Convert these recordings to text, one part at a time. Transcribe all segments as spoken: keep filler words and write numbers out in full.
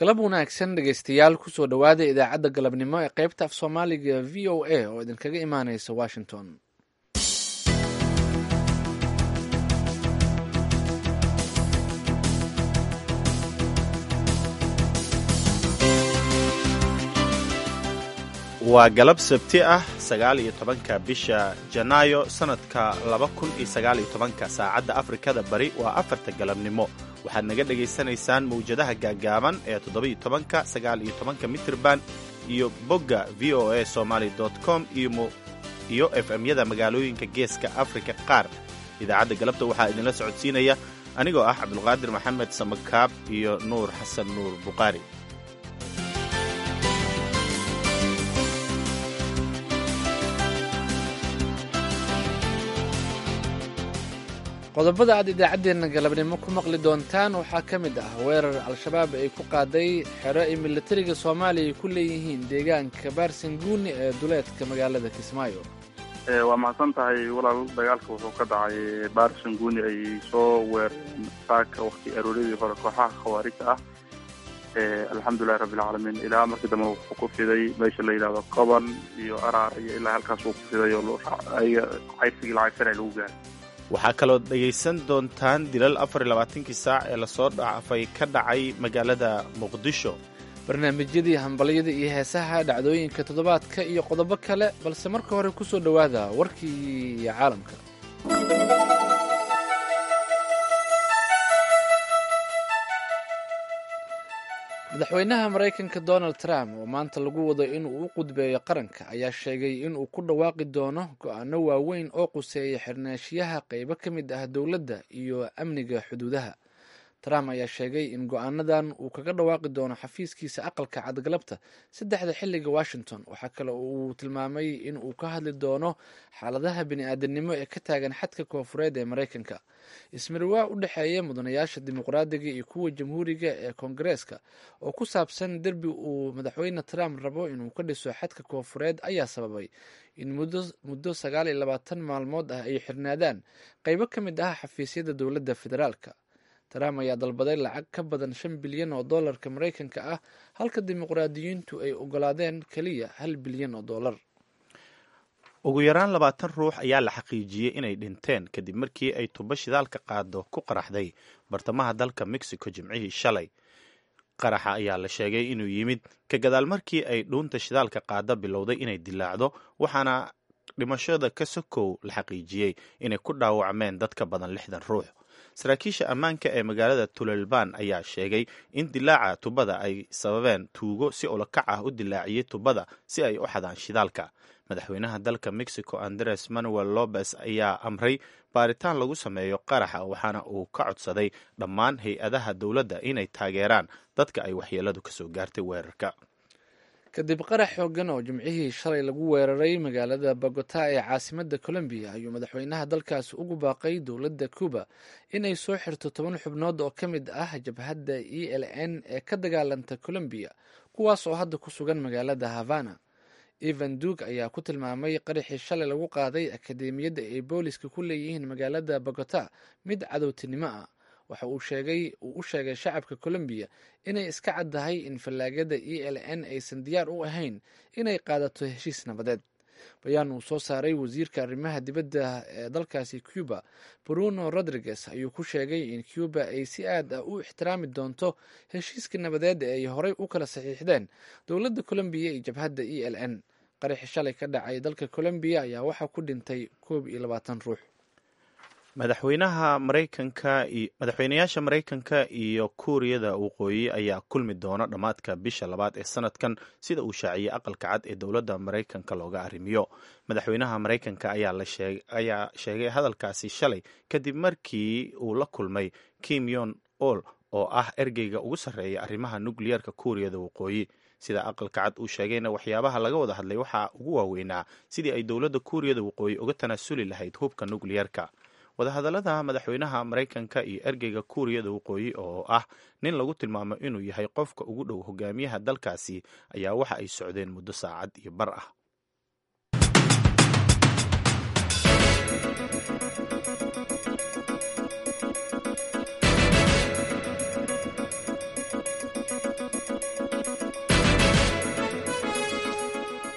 galab wanaagsan dhegaystayaal kusoo dhowaada idaacadda galabnimo ee qaybta af soomaaliga v o a oo idinkaga imaaneysa washington. waa galab sabti ah sagaal iyo tobanka bisha janaayo sanadka laba kun iyo sagaal iyo tobanka saacadda afrikada bari waa afarta galabnimo. waxaad naga dhegaysanaysaan mawjadaha gaagaaban ee toddoba-iyo tobanka sagaal iyo tobanka mitirban iyo bogga v o a somaly com iyo f m-yada magaalooyinka geeska afrika qaar. idaacadda galabta waxaa idinla socodsiinaya anigoo ah cabdulqaadir maxamed samakaab iyo nuur xasan nuur buqaari. qodobada aad idaacaddeenna galabnimo ku maqli doontaan waxaa ka mid ah weerar al-shabaab ay ku qaaday xero ay militariga soomaaliya ku leeyihiin deegaanka baarsanguuni ee duleedka magaalada kismaayo. waa mahadsan tahay walaal. dagaalka wuxuu ka dhacay baarsanguuni ay soo weerareen saaka waqti arooradii hore kooxaha khawaarijta ah. alxamdulilahi rabbilcaalamiin ilaa markii dambe wuxuu ku fiday meesha la yidhahdo qoban iyo araar iyo ilaa halkaas uu ku fiday oo caysigii lacagsanay lagu gaaray. waxaa kaloo dhegaysan doontaan dilal afar iyo labaatankii saac ee lasoo dhaafay ka dhacay magaalada muqdisho, barnaamijyadii hambalyada iyo heesaha dhacdooyinka toddobaadka iyo qodobo kale, balse marka hore ku soo dhowaada warkii caalamka. madaxweynaha maraykanka donald trump oo maanta lagu wado inuu u qudbeeyo qaranka ayaa sheegay inuu ku dhawaaqi doono go-aano waaweyn oo quseeya xirnaashiyaha qaybo ka mid ah dowladda iyo amniga xuduudaha. trump ayaa sheegay in go-aanadan uu kaga dhawaaqi doono xafiiskiisa aqalka cadgalabta saddexda xilliga washington. waxaa kale oo uu tilmaamay in uu ka hadli doono xaaladaha bini-aadanimo ee ka taagan xadka koofureed ee maraykanka. ismariwaa u dhexeeya mudanayaasha dimuqraadiga iyo kuwa jamhuuriga ee koongareeska oo ku saabsan derbi uu madaxweyne trump rabo inuu ka dhiso xadka koofureed ayaa sababay in muddo sagaal iyo labaatan maalmood ah ay xirnaadaan qaybo ka mid ah xafiisyada dowladda federaalka. trump ayaa dalbaday lacag ka badan shan bilyan oo doolarka maraykanka ah halka dimuqraadiyiintu ay ogolaadeen keliya hal bilyan oo doolar. ugu yaraan labaatan ruux ayaa la xaqiijiyey inay dhinteen kadib markii ay tubo shidaalka qaado ku qaraxday bartamaha dalka mexico jimcihii shalay. qaraxa ayaa la sheegay inuu yimid ka gadaal markii ay dhuunta shidaalka qaada bilowday inay dilaacdo, waxaana dhimashada ka sokow la xaqiijiyey inay ku dhaawacmeen dad ka badan lixdan ruux. saraakiisha ammaanka ee magaalada tulelban ayaa sheegay in dilaaca tubada ay sababeen tuugo si ulakac ah u dilaaciyey tubada si ay u xadaan shidaalka. madaxweynaha dalka mexico andres manuel lopez ayaa amray baaritaan lagu sameeyo qaraxa, waxaana uu ka codsaday dhammaan hay-adaha dowladda inay taageeraan dadka ay waxyeeladu kasoo gaartay weerarka. kadib qarax xoogan oo jimcihii shalay lagu weeraray magaalada bogota ee caasimadda colombiya ayuu madaxweynaha dalkaasi ugu baaqay dowladda cuba inay soo xirto toban xubnood oo ka mid ah jabhadda e l n ee ka dagaalanta colombiya, kuwaas oo hadda ku sugan magaalada havana. evan duug ayaa ku tilmaamay qaraxii shalay lagu qaaday akadeemiyadda ay booliska ku leeyihiin magaalada bogota mid cadowtinimo ah. waxa uu sheegay uu u sheegay shacabka colombiya inay iska caddahay in fallaagada e l n aysan diyaar u ahayn inay qaadato heshiis nabadeed. bayaan uu soo saaray wasiirka arrimaha dibadda ee dalkaasi cuba bruno rodriguez ayuu ku sheegay in cuba ay si aad ah u ixtiraami doonto heshiiska nabadeed ee ay horey u kala saxiixdeen dowladda colombiya iyo jabhadda e l n. qaraxi shalay ka dhacay dalka colombiya ayaa waxaa ku dhintay koob iyo labaatan ruux. madaxweynaha maraykanka madaxweynayaasha maraykanka iyo kuuriyada waqooyi ayaa kulmi doona dhammaadka bisha labaad ee sanadkan sida uu shaaciyey aqalka cad ee dowladda maraykanka looga arrimiyo. madaxweynaha maraykanka ayaa sheegay hadalkaasi shalay kadib markii uu la kulmay kim yon ol oo ah ergeyga ugu sarreeya arrimaha nukliyeerka kuuriyada waqooyi. sida aqalka cad uu sheegayna waxyaabaha laga wada hadlay waxaa ugu waaweynaa sidii ay dowladda kuuriyada waqooyi uga tanaasuli lahayd hubka nukliyeerka. wadahadallada madaxweynaha maraykanka iyo ergeyga kuuriyada waqooyi oo ah nin lagu tilmaamo inuu yahay qofka ugu dhow hogaamiyaha dalkaasi ayaa waxa ay socdeen muddo saacad iyo bar ah.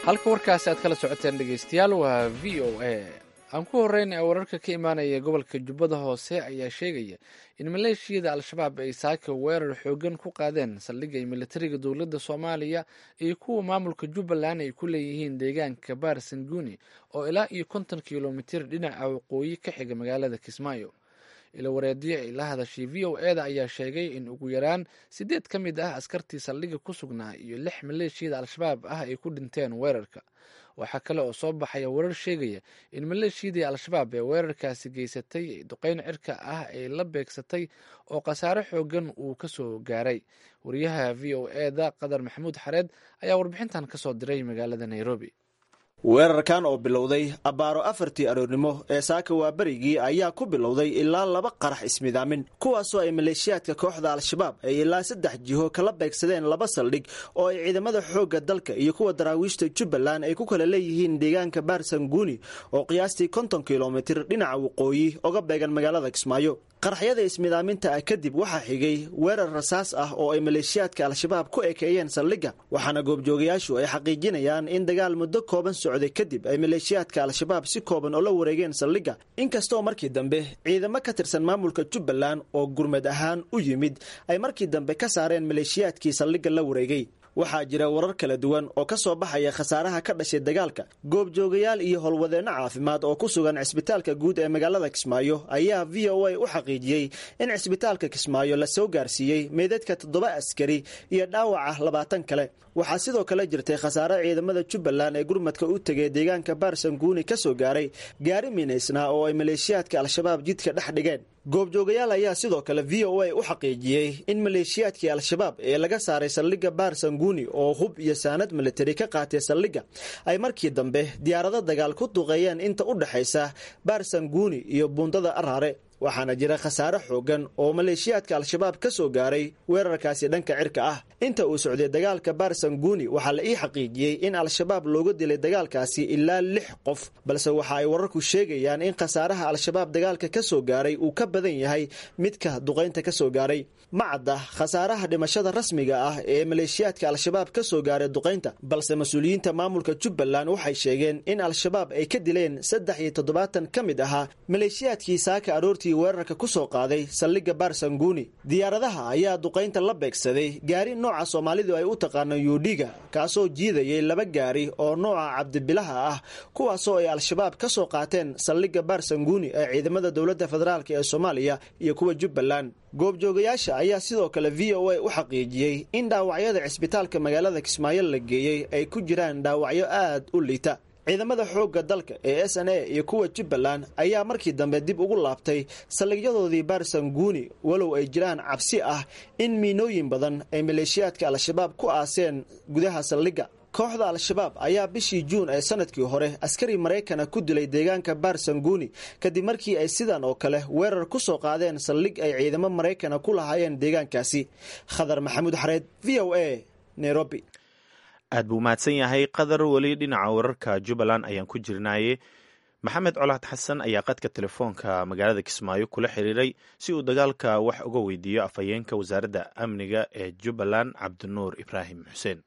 halka warkaasi aad kala socoteen dhegeystayaal waa v o a. aan ku horeyn ee wararka ka imaanaya gobolka jubbada hoose ayaa sheegaya in maleeshiyada al-shabaab ay saaka weerar xoogan ku qaadeen saldhigay militariga dowladda soomaaliya iyo kuwa maamulka jubbaland ay ku leeyihiin deegaanka baarsanguuni oo ilaa iyo konton kilomitir dhinaca waqooyi ka xiga magaalada kismaayo. ilo wareediyo ay la hadashay v o eda ayaa sheegay in ugu yaraan sideed ka mid ah askartii saldhiga ku sugnaa iyo lix maleeshiyada al-shabaab ah ay ku dhinteen weerarka. waxaa kale oo soo baxaya warar sheegaya in maleeshiyadii al-shabaab ee weerarkaasi geysatay ee duqeyn cirka ah ay la beegsatay oo khasaare xoogan uu ka soo gaaray. wariyaha v o eda qadar maxamuud xareed ayaa warbixintan ka soo diray magaalada nairobi. weerarkan oo bilowday abbaaro afartii aroornimo ee saaka waa berigii ayaa ku bilowday ilaa laba qarax ismidaamin kuwaasoo ay maleeshiyaadka kooxda al-shabaab ay ilaa saddex jiho kala beegsadeen laba saldhig oo ay ciidamada xoogga dalka iyo kuwa daraawiishta jubbaland ay ku kala leeyihiin deegaanka baarsanguuni oo qiyaastii konton kilomitir dhinaca waqooyi oga beegan magaalada kismaayo. qaraxyada ismidaaminta ah kadib waxaa xigay weerar rasaas ah oo ay maleeshiyaadka al-shabaab ku ekeeyeen saldhigga waxaana goobjoogayaashu ay xaqiijinayaan in dagaal muddo kooban socday kadib ay maleeshiyaadka al-shabaab si kooban oo la wareegeen saldhigga inkastoo markii dambe ciidamo ka tirsan maamulka jubbaland oo gurmad ahaan u yimid ay markii dambe ka saareen maleeshiyaadkii saldhigga la wareegay. waxaa jira warar kala duwan oo ka soo baxaya khasaaraha ka dhashay dagaalka. goobjoogayaal iyo howlwadeenno caafimaad oo ku sugan cisbitaalka guud ee magaalada kismaayo ayaa v o a u xaqiijiyey in cisbitaalka kismaayo la soo gaarsiiyey meydadka toddoba askari iyo dhaawaca labaatan kale. waxaa sidoo kale jirtay khasaare ciidamada jubbaland ee gurmadka u tegay deegaanka baarsanguuni ka soo gaaray gaari minaysnaa oo ay maleeshiyaadka al-shabaab jidka dhex dhigeen. goobjoogayaal ayaa sidoo kale v o a u xaqiijiyey in maleeshiyaadkii al-shabaab ee laga saaray saldhigga baarsanguuni oo hub iyo saanad militari ka qaatay saldhigga ay markii dambe diyaarado dagaal ku duqeeyeen inta u dhexaysa baarsanguuni iyo buundada araare. waxaana jira khasaare xoogan oo maleeshiyaadka al-shabaab ka soo gaaray weerarkaasi dhanka cirka ah. inta uu socday dagaalka baarsanguuni waxaa la ii xaqiijiyey in al-shabaab looga dilay dagaalkaasi ilaa lix qof balse waxa ay wararku sheegayaan in khasaaraha al-shabaab dagaalka ka soo gaaray uu ka badan yahay midka duqaynta ka soo gaaray. ma cadda khasaaraha dhimashada rasmiga ah ee maleeshiyaadka al-shabaab ka soo gaaray duqaynta balse mas-uuliyiinta maamulka jubbaland waxay sheegeen in al-shabaab ay ka dileen saddex iyo toddobaatan ka mid ahaa maleeshiyaadkii saaka aroortii weerarka ku soo qaaday saldhigga baarsanguuni. diyaaradaha ayaa duqaynta la beegsaday gaari nooca soomaalidu ay u taqaano yuudhiga kaasoo jiidayay laba gaari oo nooca cabdibilaha ah kuwaasoo ay al-shabaab ka soo qaateen saldhigga baarsanguuni ee ciidamada dowladda federaalk ee soomaaliya iyo kuwa jubbaland. goobjoogayaasha ayaa sidoo kale v o a u xaqiijiyey in dhaawacyada cisbitaalka magaalada kismaayo la geeyey ay ku jiraan dhaawacyo aad u liita. ciidamada xoogga dalka ee s n a iyo kuwa jubbaland ayaa markii dambe dib ugu laabtay saldhigyadoodii baarsanguuni walow ay jiraan cabsi ah in miinooyin badan ay maleeshiyaadka al-shabaab ku aaseen gudaha saldhigga. kooxda al-shabaab ayaa bishii juun ee sanadkii hore askari maraykana ku dilay deegaanka baarsanguuni kadib markii ay sidan oo kale weerar ku soo qaadeen saldhig ay ciidamo maraykana ku lahaayeen deegaankaasi. khadar maxamuud xareed v o a nairobi. aad buu mahadsan yahay qadar. weli dhinaca wararka jubbaland ayaan ku jirnaaye maxamed colaad xasan ayaa qadka telefoonka magaalada kismaayo kula xiriiray si uu dagaalka wax uga weydiiyo afhayeenka wasaaradda amniga ee jubbaland cabdinuur ibraahim xuseen.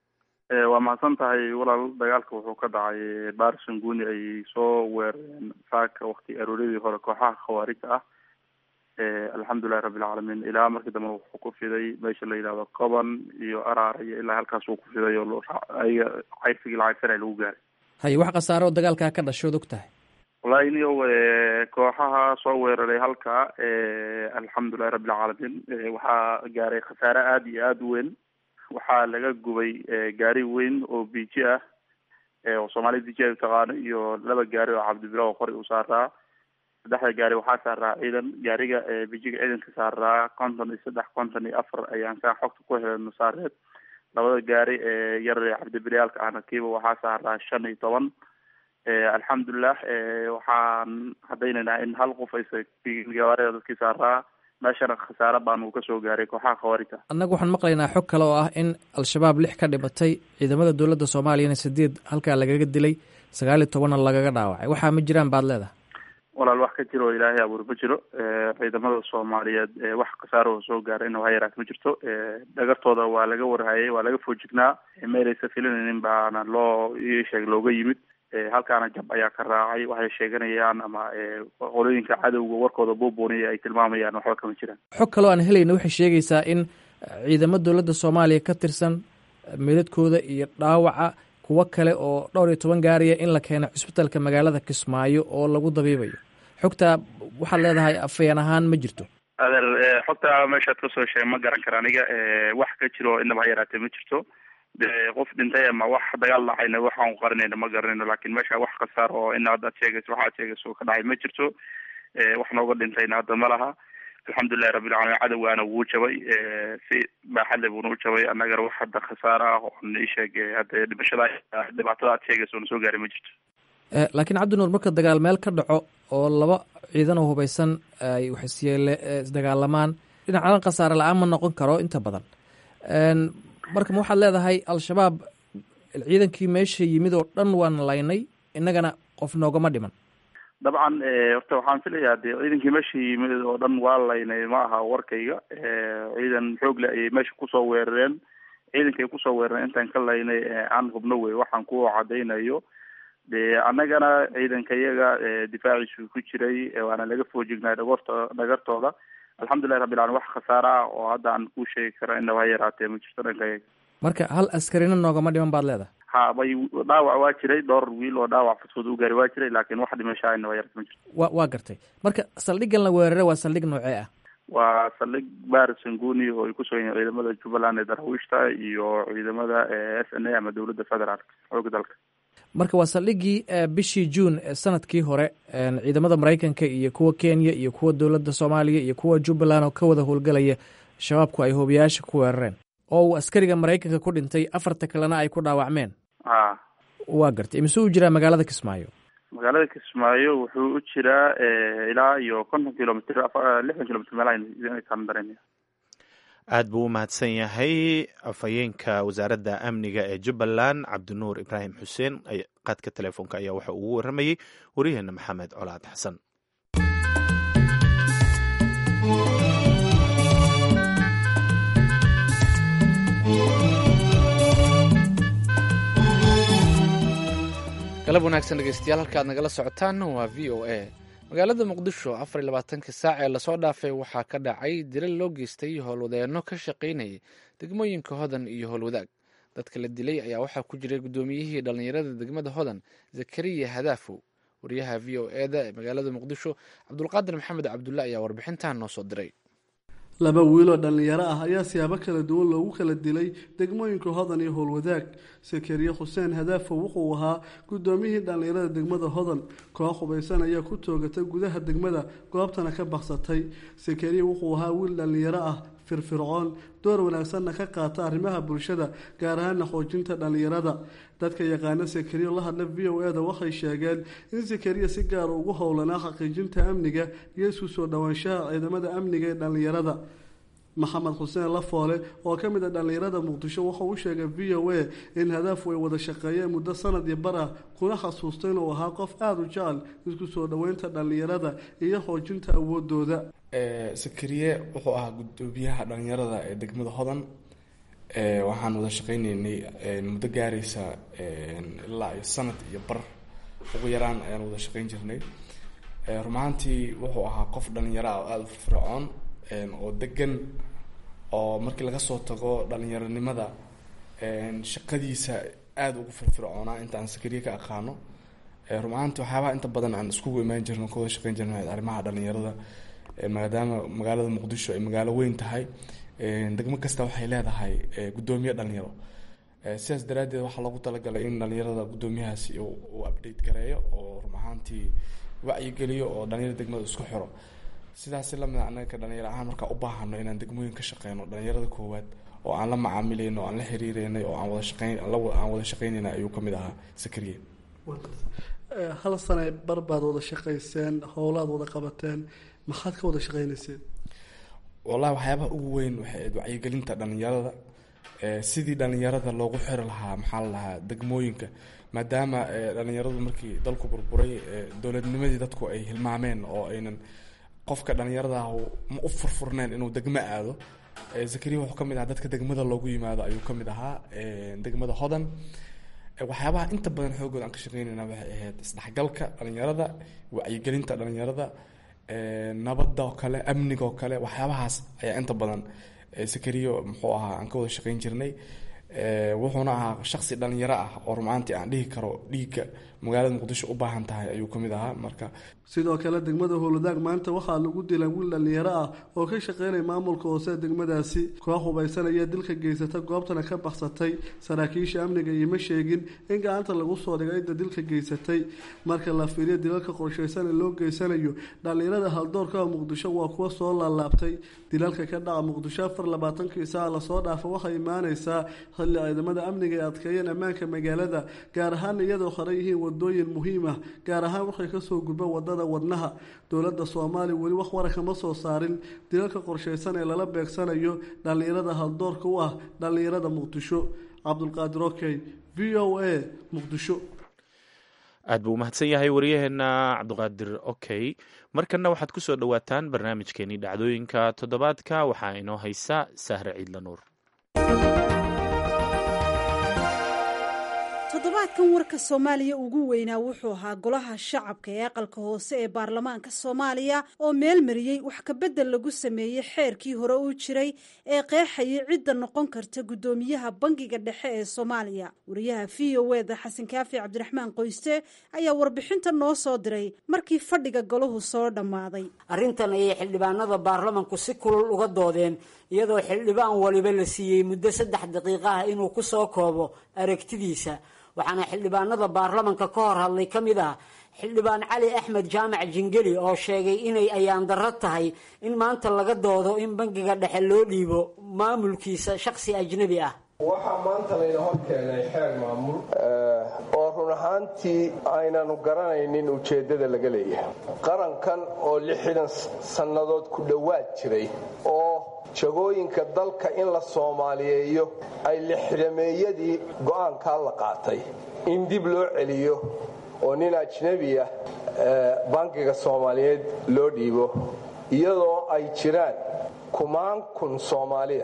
waa mahadsan tahay walaal. dagaalka wuxuu ka dhacay baarsanguuni ay soo weerareen saaka wakti arooradii hore kooxaha khawaarijta ah. alxamdulilahi rabbilcaalamiin ilaa markii dambe wuxuu ku fiday meesha la yidhahdo qoban iyo araar iyo ilaa halkaas uu ku fiday oo ayaga cayrsigii lacagsanay lagu gaaray. haye wax khasaare oo dagaalkaa ka dhashood og tahay? wallahi niyo kooxaha soo weeraray halka alxamdulilahi rabbilcaalamiin waxaa gaaray khasaare aada iyo aada u weyn. waxaa laga gubay gaari weyn oo biji ah oo soomaalida biji ay utaqaano iyo laba gaari oo cabdibila oo qori u saaraa. saddexda gaari waxaa saaraa ciidan. gaariga bijiga ciidanka saaraa konton iyo saddex konton iyo afar ayaan kaa xogta ku helay masaareed. labada gaari ee yar cabdibilayaalka ahna kiiba waxaa saaraa shan iyo toban. alxamdulilah waxaan cadaynaynaa in hal qof aysa gawaarida dadkii saaraa meeshana khasaare baan uu kasoo gaaray kooxaha khawaarijta. annagu waxaan maqlaynaa xog kale oo ah in al-shabaab lix ka dhibatay ciidamada dowladda soomaaliyana sideed halkaa lagaga dilay sagaal iyo tobanna lagaga dhaawacay. waxaa ma jiraan baad leedahay? walaal wax ka jiro oo ilaahay abuur ma jiro. ciidamada soomaaliyeed wax khasaaro oo soo gaaray inuu hayaraat ma jirto. dhagartooda waa laga warhayay, waa laga foojignaa, meelaysa filinaynin baana loo ii sheeg looga yimid. halkaana jab ayaa ka raacay. waxay sheeganayaan ama qolooyinka cadowga warkooda buubuuniya ay tilmaamayaan waxba kama jiraan. xog kaloo aan helayna waxay sheegaysaa in ciidamo dowladda soomaaliya ka tirsan meedadkooda iyo dhaawaca kuwo kale oo dhowr iyo toban gaariya in la keeno cisbitaalka magaalada Kismaayo oo lagu dabiibayo. xogtaa waxaad leedahay afayeen ahaan ma jirto? adeer xogtaa meeshaad kasoo sheeg ma garan kara aniga. wax ka jiro inaba ha yaraatee ma jirto. qof dhintay ama wax dagaal dhacayna waxaan qarinayna ma garanayno, laakiin meesha wax khasaar oo ina haddaad sheegayso waxaad sheegayso ka dhacay ma jirto. wax nooga dhintayna hadda ma laha. alxamdulilahi rabbilcaalamiin. cadowgaana wuu jabay, si baaxadle buuna u jabay. annagana wax hadda khasaar ah oo ii sheeg hadda dhimashada dhibaatada aad sheegayso na soo gaaray ma jirto. laakiin cabdinuur, marka dagaal meel ka dhaco oo laba ciidan oo hubaysan ay waxisyeele isdagaalamaan, dhinacadan khasaare la-aan ma noqon karo inta badan. marka ma waxaad leedahay al-shabaab ciidankii meesha yimid oo dhan waan laynay, innagana qof noogama dhiman? dabcan horta waxaan filayaa dee ciidankii meesha yimid oo dhan waa laynay ma aha warkayga. ciidan xoog le ayay meesha kusoo weerareen. ciidankay kusoo weerareen intaan ka laynay aan hubno wey waxaan ku cadaynayo. de annagana ciidanka iyaga difaaciisu ku jiray, waana laga foojignay dhagoorta dhagartooda. alxamdulilahi rabbilcaalamiin. wax khasaare ah oo hadda aan kuu sheegi karo inaba ha yaraatee ma jirto dhanka iyaga. marka hal askarina noogama dhiman baad leedahay? ha bay dhaawac waa jiray, dhowr wiil oo dhaawac fudfud u gaari waa jiray, laakiin wax dhimashaa inaba yarata ma jirto. wa waa gartay. marka saldhiggan la weeraray waa saldhig noocee ah? waa saldhig baar sanguuni oo ay kusoo yihiin ciidamada jubbaland ee daraawiishta iyo ciidamada s n a ama dowladda federaalka xooga dalka. marka waa saldhiggii bishii juun sanadkii hore ciidamada maraykanka iyo kuwa kenya iyo kuwa dowladda soomaaliya iyo kuwa jubbaland oo ka wada howlgelaya shabaabku ay hoobiyaasha ku weerareen, oo uu askariga maraykanka ku dhintay, afarta kalena ay ku dhaawacmeen. a waa gartay. imise u jiraa magaalada Kismaayo? magaalada Kismaayo wuxuu u jiraa ilaa iyo konton kilomitr lixdan kilomitr meelahaan dareemaya. aad buu u mahadsan yahay afhayeenka wasaaradda amniga ee jubbaland cabdinuur ibraahim xuseen. qaadka telefoonka ayaa waxa ugu waramayey waryaheena maxamed colaad xasan. galab wanaagsan dhegeystayaal, halka aad nagala socotaan waa v o a. magaalada muqdisho afar iyo labaatanka saac ee lasoo dhaafay waxaa ka dhacay dilal loo geystay howlwadeenno ka shaqaynayay degmooyinka hodan iyo howlwadaag. dadka la dilay ayaa waxaa ku jiray guddoomiyihii dhallinyarada degmada hodan zakariya hadaafow. wariyaha v o e da ee magaalada muqdisho cabdulqaadir maxamed cabdulle ayaa warbixintan noo soo diray. laba wiil oo dhallinyaro ah ayaa siyaabo kala duwan loogu kala dilay degmooyinka hodan iyo howlwadaag. sakariye xuseen hadaafow wuxuu ahaa guddoomiyihii dhallinyarada degmada hodan. koox hubaysan ayaa ku toogatay gudaha degmada, goobtana ka baksatay. sakariye wuxuu ahaa wiil dhallinyaro ah, firfircoon, door wanaagsanna ka qaata arrimaha bulshada, gaar ahaana xoojinta dhallinyarada. dadka yaqaana sakariye la hadla v o e da waxay sheegeen in sakariye si gaara ugu howlanaa xaqiijinta amniga iyo isku soo dhowaanshaha ciidamada amniga ee dhallinyarada. maxamed xuseen lafoole oo ka mid a dhallinyarada muqdisho wuxuu u sheegay v o a in hadaafu ay wada shaqeeyeen muddo sanad iyo bar ah, kuna xasuustay inuu ahaa qof aada u jecel isku soo dhoweynta dhallinyarada iyo xoojinta awoodooda. sakariye wuxuu ahaa gudoomiyaha dhallinyarada ee degmada hodan. waxaan wada shaqeyneynay muddo gaaraysa ilaa iyo sanad iyo bar ugu yaraan ayaan wada shaqeyn jirnay. rumaantii wuxuu ahaa qof dhallinyaro ah oo aada u firfircoon oo degan, oo markii laga soo tago dhalinyaronimada shaqadiisa aada ugu firfircoonaa inta aan sakariye ka aqaano. rumaantii waxyaabaha inta badan aan iskugu imaan jirno ka wada shaqeyn jirnay arrimaha dhalinyarada, maadaama magaalada muqdisho ay magaalo weyn tahay. degmo kasta waxay leedahay guddoomiye dhalinyaro. sidaas daraaddeed waxaa loogu talagalay in dhalinyarada guddoomiyahaasi uu update gareeyo oo run ahaantii wacyigeliyo oo dhalinyarada degmada isku xiro. sidaasi lamid anaga ka dhalinyaro ahaan markaa u baahano inaan degmooyin ka shaqeyno dhalinyarada koowaad oo aan la macaamilayno, aan la xiriireynay oo aan wada shaqeyn aan wada shaqeynayna ayuu kamid ahaa sakariye. hal sane bar baad wada shaqayseen, howlaad wada qabateen, maxaad ka wada shaqeynayseen? wallahi waxyaabaha ugu weyn waxay ahayd wacyigelinta dhalinyarada sidii dhalinyarada loogu xiri lahaa maxaa la lahaa degmooyinka maadaama dhalinyaradu markii dalku burburay dowladnimadii dadku ay hilmaameen oo aynan qofka dhalinyarada ma u furfurneen inuu degmo aado. Zakariya wuxuu ka mid ahaa dadka degmada loogu yimaado ayuu ka mid ahaa degmada Hodan. waxyaabaha inta badan xoogooda aan ka shaqeynayna waxay ahayd isdhexgalka dhalinyarada, wacyigelinta dhalinyarada, nabadda oo kale, amniga oo kale, waxyaabahaas ayaa inta badan Zakariya muxuu ahaa aan ka wada shaqeyn jirnay. wuxuuna ahaa shakhsi dhalinyaro ah oo rumaantii aan dhihi karo dhiigga magaalada Muqdisho u baahan tahay ayuu ka mid ahaa. Marka sidoo kale degmada Howlwadaag maanta waxaa lagu dilay wiil dhalinyaro ah oo ka shaqeynaya maamulka hoose degmadaasi. koox hubaysanaya dilka geysata goobtana ka baxsatay. saraakiisha amniga ima sheegin in gacanta lagu soo dhigay inta dilka geysatay. marka la fiiriyo dilalka qorsheysan ee loo geysanayo dhalinyarada haldoorka Muqdisho waa kuwa soo laalaabtay. dilalka ka dhaca Muqdisho afar iyo labaatan saac la soo dhaafay waxay imaanaysaa xilli ciidamada amniga ay adkeeyeen ammaanka magaalada, gaar ahaan iyadoo hore yihiin wadooyin muhiim ah, gaar ahaan waxay ka soo gudbeen wadada wadnaha. dowladda Soomaaliya weli wax war kama soo saarin dilalka qorsheysan ee lala beegsanayo dhalinyarada haldoorka u ah dhalinyarada Muqdisho. Cabdulqaadir Okey, V O A, Muqdisho. aad buu mahadsan yahay wariyaheena Cabdulqaadir Okey. markana waxaad ku soo dhawaataan barnaamijkeenii dhacdooyinka toddobaadka. waxaa inoo haysa Sahre Ciidla Nuur. toddobaadkan warka Soomaaliya ugu weynaa wuxuu ahaa golaha shacabka ee aqalka hoose ee baarlamaanka Soomaaliya oo meel mariyay wax ka bedel lagu sameeyay xeerkii hore u jiray ee qeexayay cidda noqon karta gudoomiyaha bangiga dhexe ee Soomaaliya. wariyaha V O A da Xasan Kaafi Cabdiraxmaan Qoyste ayaa warbixinta noo soo diray markii fadhiga golahu soo dhamaaday. arrintan ayay xildhibaanada baarlamaanku si kulul uga doodeen iyadoo xildhibaan waliba la siiyey muddo saddex daqiiqo ah inuu ku soo koobo aragtidiisa. waxaana xildhibaanada baarlamaanka ka hor hadlay ka mid ah xildhibaan Cali Axmed Jaamac Jingeli oo sheegay inay ayaan darro tahay in maanta laga doodo in bangiga dhexe loo dhiibo maamulkiisa shakhsi ajnabi ah. waxaa maanta layna hor keenay xeer maamul oo run ahaantii aynanu garanaynin ujeeddada laga leeyahay. qarankan oo lixdan sannadood ku dhowaad jiray oo jagooyinka dalka in la Soomaaliyeeyo ay lixdameeyadii go'aankaa la qaatay in dib loo celiyo oo nin ajnabi ah bangiga Soomaaliyeed loo dhiibo iyadoo ay jiraan kumaan kun Soomaaliya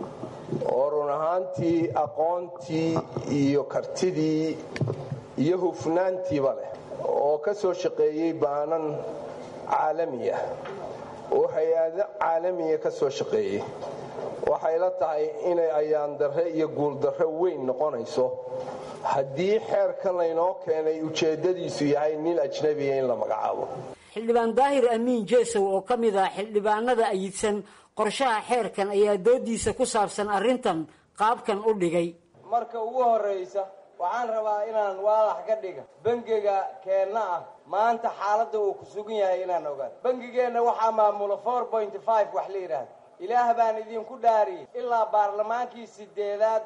oo run ahaantii aqoontii iyo kartidii iyo hufnaantiiba leh oo ka soo shaqeeyey baanan caalamiya oo hay-ado caalamiya ka soo shaqeeyey. waxay la tahay inay ayaan darre iyo guul darre weyn noqonayso haddii xeerkan laynoo keenay ujeeddadiisu yahay nin ajnabiya in la magacaabo. xildhibaan Daahir Amiin Jeesow oo ka mid ah xildhibaanada ayidsan qorshaha xeerkan ayaa doodiisa ku saabsan arrintan qaabkan u dhigay. marka ugu horeysa waxaan rabaa inaan waalax ka dhiga bangiga keenna ah maanta xaaladda uu ku sugan yahay inaan ogaan. bangigeenna waxaa maamula four point five wax la yidhaahdo. ilaah baan idinku dhaariyey ilaa baarlamaankii sideedaad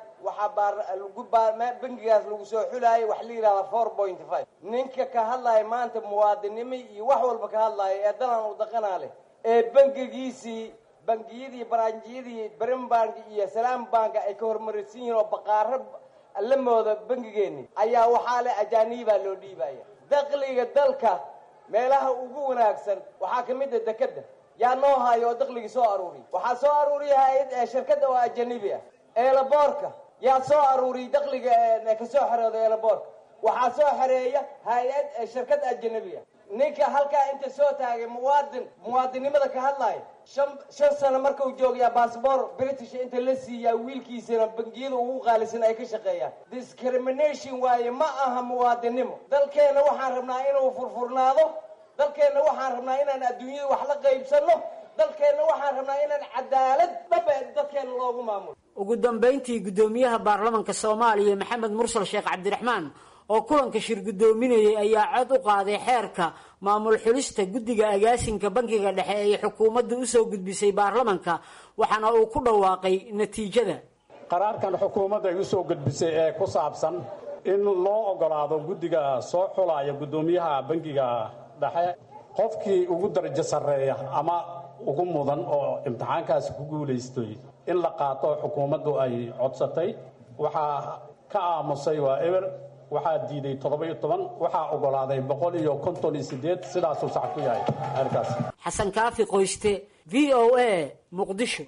waxaa bangigaas lagu soo xulayay wax la yidhahda four point five. ninka ka hadlaya maanta muwaadinimo iyo wax walba ka hadlaya ee dalan u dhaqanaa leh ee bangigiisii bangiyadii baranjiyadii Brimbank iyo Salaam Bank ay ka hormarisiin yihiin oo baqaaro la mooda bangigeeni ayaa waxaa leh ajaaniba loo dhiibaya. dakhliga dalka meelaha ugu wanaagsan waxaa ka mid ah dekada yaa noo hayo dakhliga soo aruuri waxaa soo aruuriyaa shirkadda oo ajnabi ah. eelaboorka yaa soo aruuri dakhliga ka soo xareedo eelaboorka waxaa soo xareeya hay'ad shirkad ajnabi ah. ninka halkaa inta soo taagay muwaadin muwaadinimada ka hadlaya shan shan sano markuu joogayaa baasboor British inta la siiyaa wiilkiisana bangiyada ugu qaalisan ay ka shaqeeyaan. discrimination waaye ma aha muwaadinimo. dalkeena waxaan rabnaa inuu furfurnaado. dalkeena waxaan rabnaa inaan adduunyada wax la qaybsano. dalkeena waxaan rabnaa inaan cadaalad dhaba dadkeena loogu maamulo. ugu dambeyntii gudoomiyaha baarlamaanka Soomaaliya Maxamed Mursal Sheekh Cabdiraxmaan oo kulanka shir gudoominayay ayaa cod u qaaday xeerka maamul xulista guddiga agaasinka bangiga dhexe ee xukuumadda u soo gudbisay baarlamaanka waxaana uu ku dhawaaqay natiijada. qaraarkan xukuumadda ay u soo gudbisay ee ku saabsan in loo ogolaado guddiga soo xulaya gudoomiyaha bangiga dhexe qofkii ugu darajo sarreeya ama ugu mudan oo imtixaankaasi ku guulaystay in la qaato xukuumaddu ay codsatay. waxaa ka aamusay waa eber, waxaa diiday toddoba-iyo toban, waxaa ogolaaday boqol iyo konton iyo sideed. sidaasuu sax ku yahay arkaas. xasan kaafi qoyste, v o a, muqdisho.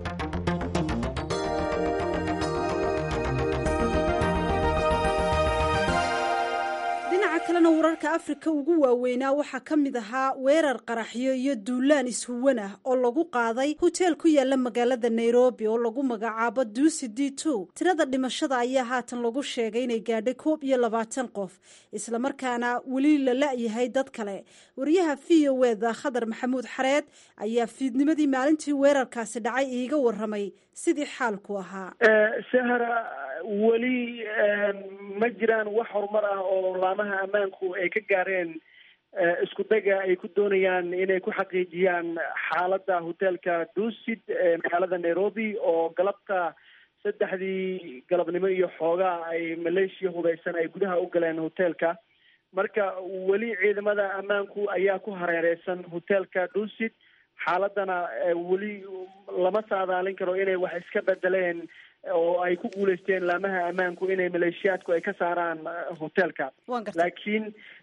kalena wararka Afrika ugu waaweynaa waxaa ka mid ahaa weerar qaraxyo iyo duulaan ishuwan ah oo lagu qaaday hotel ku yaala magaalada Nairobi oo lagu magacaabo Dusi D two. tirada dhimashada ayaa haatan lagu sheegay inay gaadhay koob iyo labaatan qof, isla markaana weli la la'yahay dad kale. wariyaha V O A da Khadar Maxamuud Xareed ayaa fiidnimadii maalintii weerarkaasi dhacay iiga waramay sidii xaalku ahaa. Sahara weli ma jiraan wax horumar ah oo laamaha ammaanku ay ka gaareen isku daga ay ku doonayaan inay ku xaqiijiyaan xaaladda hotelka Dusit ee magaalada Nairobi oo galabta saddexdii galabnimo iyo xoogaa ay maleeshiya hubeysan ay gudaha u galeen hotelka. marka weli ciidamada ammaanku ayaa ku hareereysan hotelka Dusit. xaaladana weli lama saadaalin karo inay wax iska bedeleen oo ay ku guuleysteen laamaha ammaanku inay maleeshiyaadku ay ka saaraan hotelka. laakiin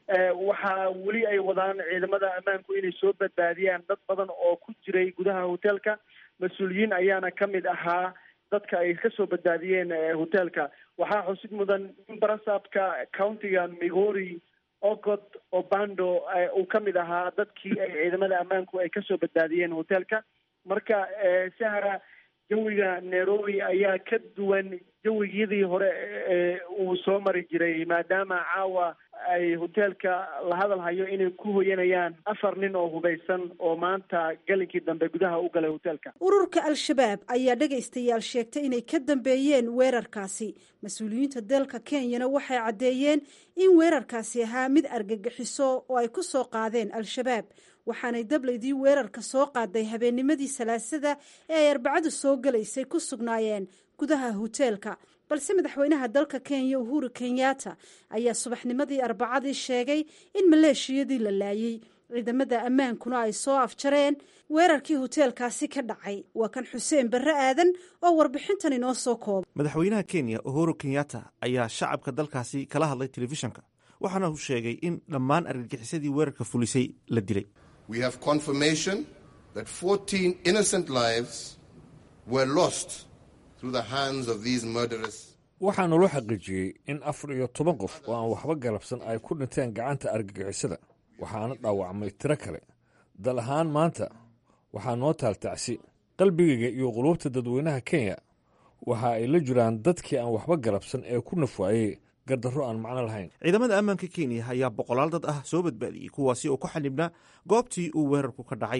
waxaa weli ay wadaan ciidamada ammaanku inay soo badbaadiyaan dad badan oo ku jiray gudaha hotelka. mas-uuliyiin ayaana ka mid ahaa dadka ay ka soo badbaadiyeen hotelka. waxaa xusid mudan in barasaabka countiga Migori Ogot Obando uu ka mid ahaa dadkii ay ciidamada ammaanku ay ka soo badbaadiyeen hotelka. marka Sahara jawiga Nairobi ayaa ka duwan jawigii hore ee uu soo mari jiray, maadaama caawa ay hotelka la hadal hayo inay ku hoyanayaan afar nin oo hubeysan oo maanta galinkii dambe gudaha u galay hotelka. ururka al-shabaab ayaa dhagaystayaal sheegtay inay ka dambeeyeen weerarkaasi. mas-uuliyiinta dalka Kenyana waxay caddeeyeen in weerarkaasi ahaa mid argagixiso oo ay ku soo qaadeen al-shabaab, waxaanay dablaydii weerarka soo qaaday habeennimadii salaasada ee ay arbacadu soo galaysay ku sugnaayeen gudaha hoteelka. balse madaxweynaha dalka Kenya Uhuru Kenyatta ayaa subaxnimadii arbacadii sheegay in maleeshiyadii la laayay ciidamada ammaankuna ay soo afjareen weerarkii hoteelkaasi ka dhacay. waa kan Xuseen Barre Aadan oo warbixintan inoo soo koobay. madaxweynaha Kenya Uhuru Kenyatta ayaa shacabka dalkaasi kala hadlay telefishanka, waxaana uu sheegay in dhammaan argagixisadii weerarka fulisay la dilay. We have confirmation that fourteen innocent lives were lost through the hands of these murderers. waxaanu la xaqiijiyey in afar iyo toban qof oo aan waxba galabsan ay ku dhinteen gacanta argagixisada, waxaana dhaawacmay tiro kale. dal ahaan maanta waxaa noo taaltacsi. qalbigayga iyo quluubta dadweynaha Kenya waxa ay la jiraan dadkii aan waxba galabsan ee ku nafwaayey gardarro aan macno lahayn. ciidamada ammaanka Kenya ayaa boqolaal dad ah soo badbaadiyey, kuwaasi oo ku xanibnaa goobtii uu weerarku ka dhacay.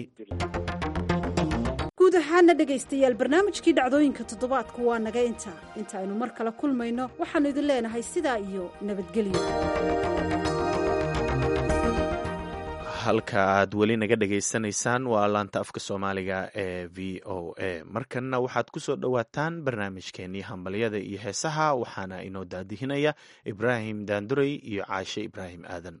guud ahaana dhegaystayaal barnaamijkii dhacdooyinka toddobaadku waa naga inta inta aynu mar kale kulmayno waxaanu idin leenahay sidaa iyo nabadgelyo. halka aad weli naga dhegaysanaysaan waa laanta afka soomaaliga ee v o a. markanna waxaad ku soo dhowaataan barnaamijkeenii hambalyada iyo heesaha, waxaana inoo daadihinaya Ibraahim Daanduray iyo Caashe Ibraahim Aadan.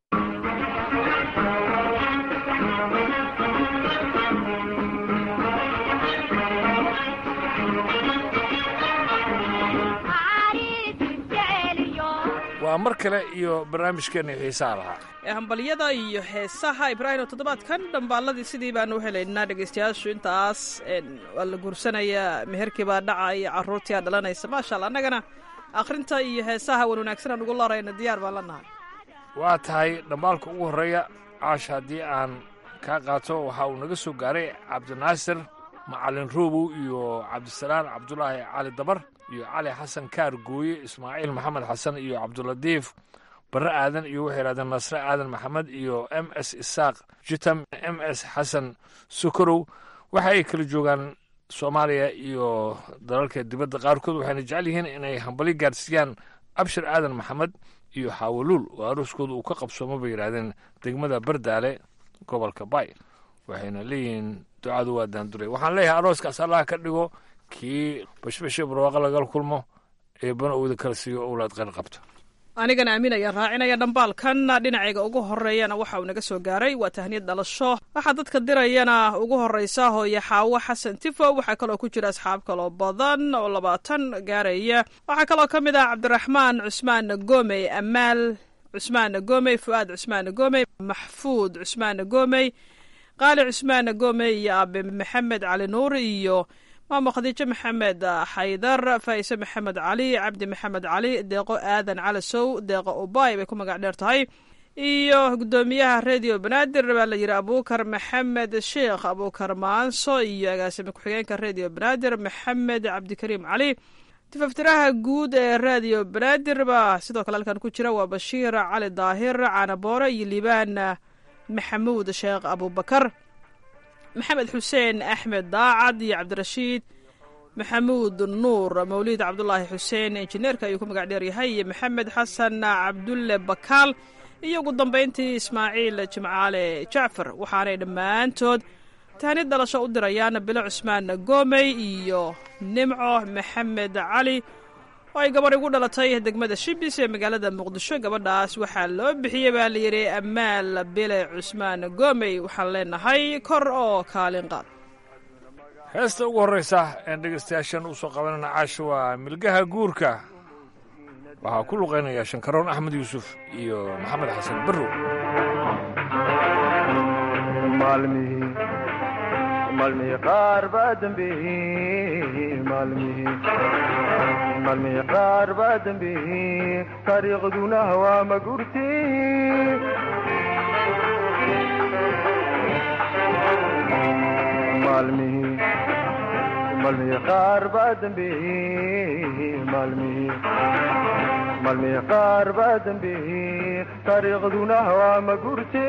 waa mar kale iyo barnaamijkeena xiisaha lahaa ee hambalyada iyo heesaha. Ibraahim, toddobaadkan dhambaaladii sidii baanu helaynaa dhegaystayaashu intaas waa la guursanayaa, meherkii baa dhacaya, carruurtii aa dhalanaysa. maasha allah, annagana akhrinta iyo heesaha wan wanaagsan aan ugu larayna diyaar baan la nahay. waa tahay dhambaalka ugu horreeya Caasha haddii aan kaa qaato waxa uu naga soo gaaray Cabdinaasir Macalin Roobow iyo Cabdisalaan Cabdulaahi Cali Dabar iyo Cali Xasan Kaar Gooye, Ismaaciil Maxamed Xasan iyo Cabduladiif Barre Aadan iyo waxay yidhahdeen Nasre Aadan Maxamed iyo M S Isaaq Jitam, M S Xasan Sukorow. waxa ay kala joogaan Soomaaliya iyo dalalka dibadda qaarkood, waxayna jecel yihiin inay hambali gaarsiiyaan Abshir Aadan Maxamed iyo Xawaluul oo aruuskooda uu ka qabsoomo bay yidhahdeen degmada Bardaale gobolka Bay. waxayna leeyihiin ducadu waa Daanduray. waxaan leeyahay arooskaas allah ka dhigo kii bashbashe barwaaqo lagal kulmo, eebbana uuda kala siiyo owlaad qan qabta. anigana aamin ayaan raacinaya dhambaalkan dhinacayga ugu horeeyana waxa uu naga soo gaaray waa tahniyad dhalasho waxaa dadka dirayana ugu horeysa hooye xaawo xasan tifo waxaa kaloo ku jira asxaab kaloo badan oo labaatan gaaraya waxaa kaloo ka mid ah cabdiraxmaan cusmaan goomey amaal cusmaan goomey fu'aad cusmaan goomey maxfuud cusmaan goomey qaali cusmaan goomey iyo aabe maxamed cali nuur iyo maamo khadiijo maxamed xaydar faa'ise maxamed cali cabdi maxamed cali deeqo aadan calasow deeqo ubay bay ku magac dheer tahay iyo guddoomiyaha radio banaadir baa la yidhi abuukar maxamed sheekh abuukar maanso iyo agaasime ku-xigeenka radio banaadir maxamed cabdikariim cali tifaftiraha guud ee radio banaadir baa sidoo kale halkan ku jira waa bashiir cali daahir caanaboore iyo liibaan maxamuud sheekh abubakar maxamed xuseen axmed daacad iyo cabdirashiid maxamuud nuur mawliid cabdulaahi xuseen injineerka ayuu ku magac dheer yahay iyo maxamed xasan cabdulle bakaal iyo ugu dambayntii ismaaciil jimcaale jacfar waxaanay dhammaantood tahnid dhalasho u dirayaan bilo cusmaan goomey iyo nimco maxamed cali oo ay gabadh ugu dhalatay degmada shibis ee magaalada muqdisho gabadhaas waxaa loo bixiyey baa layidhi amaal bile cusmaan goomey waxaan leenahay kor oo kaalin qaad heesta ugu horreysa een dhegaystayaashan u soo qabanana caasho waa milgaha guurka waxaa ku luqaynaya shankaroon axmed yuusuf iyo maxamed xasan barrow maalmihii qaar baa dambeeyey maalmihii maalmihii qaar baa dambeeyey taariikhduna waa ma gurti maalmihii maalmihii qaar baa dambeeyey maalmihii maalmihii qaar baa dambeeyey taariikhduna waa ma gurti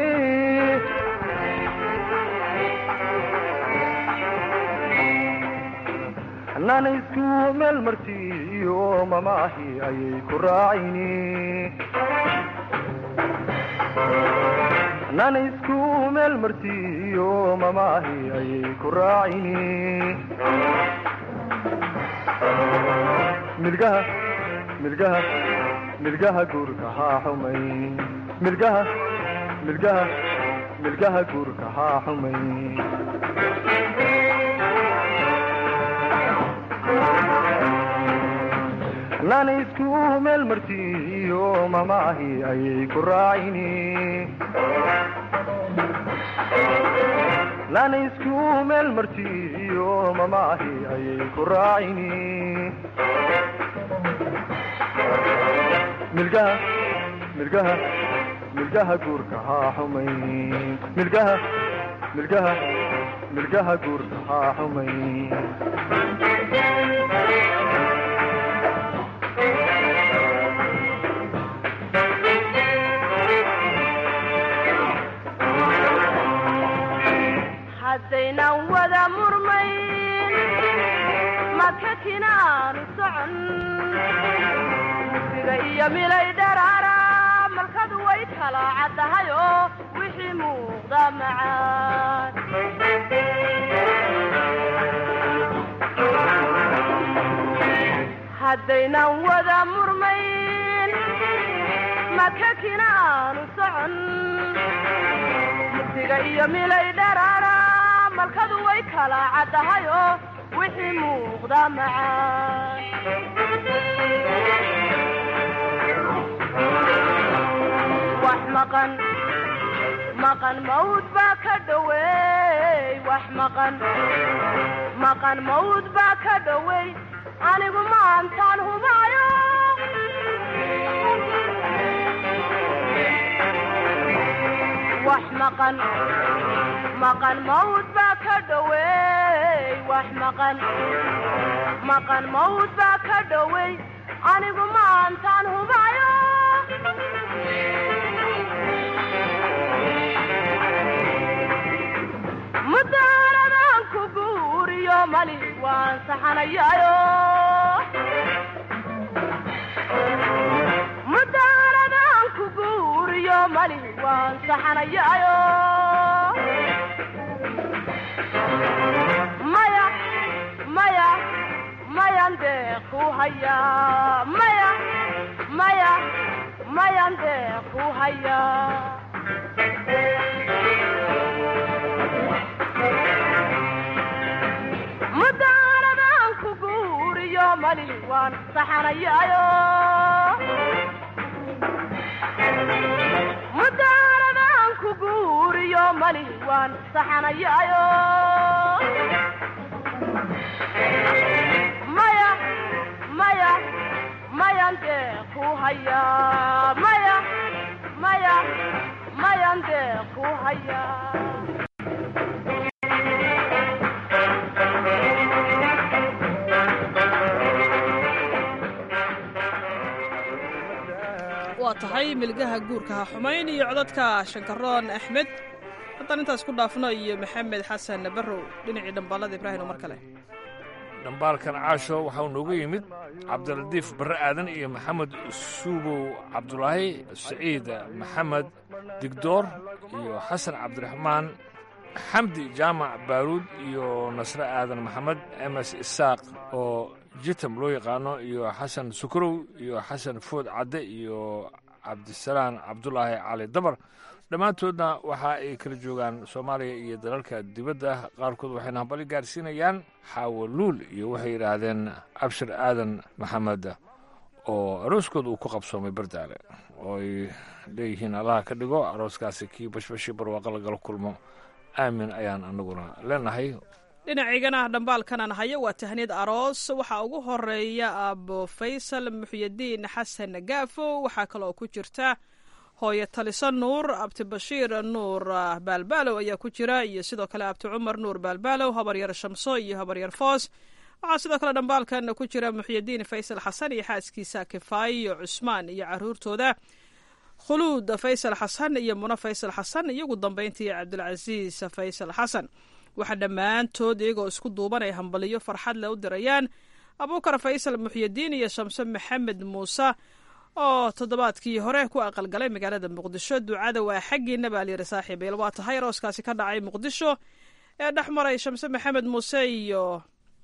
nana isku meel martiyo mamaahi ayay ku raacini nana isku meel martiyo mamaahi ayay ku raacini milgaha milgaha milgaha guurka haa xumay milgaha milgaha milgaha guurka haa xumay nana isku meel martiyo mamaahi ayay ku raacini nana isku meel martiyo mamaahi ayay ku raacini milgaha milgaha milgaha guurka haa xumay milgaha milgaha milgaha guurka haa xumay haddaynan wada murmayn makakinaanu socon musiga iyo milay dharaara malkadu way kala caddahayoo wixii muuqda macaan haddaynan wada murmayn makakinaanu socon musiga iyo milay dharaara malkadu way kala caddahayoo wixii muuqda macaan wax maqan maqan mawd baa ka dhoweey wax maqan maqan mawd baa ka dhoweey anigu maantaan hubaayo wax maqan maqan mawd baa ka dhoweey wax maqan maqan mawd baa ka dhoweey anigu maantaan hubaayo mudaaradan ku guuriyo mali waan saxanayaayo mudaaradan ku guuriyo mali waan saxanayaayo maya maya mayan deeq ku hayaa maya maya mayan deeq ku hayaa mudaaradan ku guuriyo mali waan saxanayaayo mudaaradan ku guuriyo mali waan saxanayaayo maya maya mayan deeq ku hayaa maya maya mayan deeq ku hayaa waa tahay milgaha guurka ha xumayn iyo codadka shankaroon axmed haddaan intaas ku dhaafno iyo maxamed xasan barrow dhinacii dhambaalada ibraahim mar kale dhambaalkan caasho waxau noogu yimid cabdiladiif barre aadan iyo maxamed suubow cabdulaahi saciid maxamed digdoor iyo xasan cabdiraxmaan xamdi jaamac baaruud iyo nasre aadan maxamed emes isaaq oo jitam loo yaqaano iyo xasan sukurow iyo xasan food cadde iyo cabdisalaan cabdulaahi cali dabar dhammaantoodna waxa ay kala joogaan soomaaliya iyo dalalka dibadda qaarkood waxayna hambali gaarsiinayaan xaawaluul iyo waxay yidhaahdeen cabshir aadan maxamed oo arooskooda uu ku qabsoomay bardaale oo ay leeyihiin allaha ka dhigo arooskaasi kii bashbashi barwaaqa lagala kulmo aamin ayaan anaguna leenahay dhinaciigana dhambaalkanan hayo waa tahniyad aroos waxaa ugu horeeya aabo faysal muxyadiin xasan gaafo waxaa kaloo ku jirta hooyo taliso nuur abti bashiir nuur baalbaalow ayaa ku jira iyo sidoo kale abti cumar nuur baalbaalow habaryar shamso iyo habaryar foos waxaa sidoo kale dhambaalkan ku jira muxyadiin faysal xasan iyo xaaskiisa kifaayo cusmaan iyo caruurtooda khuluud faysal xasan iyo muna faysal xasan iyo ugu dambayntii cabdilcasiis faysal xasan waxaa dhammaantood iyagoo isku duubanay hambaliyo farxad le u dirayaan abuukar faysal muxyadiin iyo shamse maxamed muuse oo toddobaadkii hore ku aqalgalay magaalada muqdisho ducada waa xaggiina baa layidhi saaxiibayl waa tahay arooskaasi ka dhacay muqdisho ee dhex maray shamse maxamed muuse iyo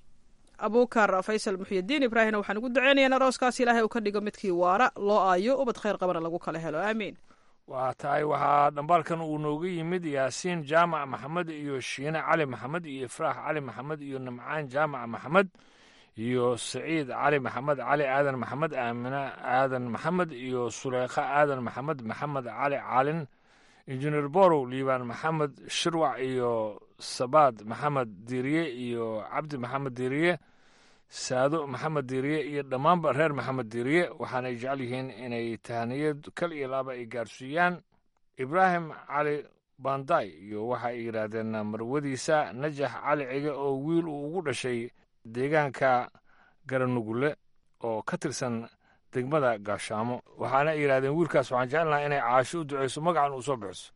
abuukar faysal muxyadiin ibraahimna waxaan ugu duceynayaan arooskaasi ilaahay uu ka dhigo midkii waara loo aayo ubad khayr qabana lagu kala helo aamiin waa tahay waxaa dhambaalkan uu nooga yimid yaasiin jaamac maxamed iyo shiine cali maxamed iyo ifraax cali maxamed iyo nimcaan jaamac maxamed iyo saciid cali maxamed cali aadan maxamed aamine aadan maxamed iyo suleykha aadan maxamed maxamed cali caalin injineer borow liibaan maxamed shirwac iyo sabaad maxamed diiriye iyo cabdi maxamed diiriye saado maxamed diiriye iyo dhammaanba reer maxamed diiriye waxaanay jecel yihiin inay tahaniyad kal iyo laaba ay gaarsiiyaan ibraahim cali banday iyo waxa ay yidhaahdeen marwadiisa najax cali cige oo wiil uu ugu dhashay deegaanka garanugule oo ka tirsan degmada gaashaamo waxaana ay yidhahdeen wiilkaas waxaan jecelnaha inay caasho u duceyso magacan uu soo bixiso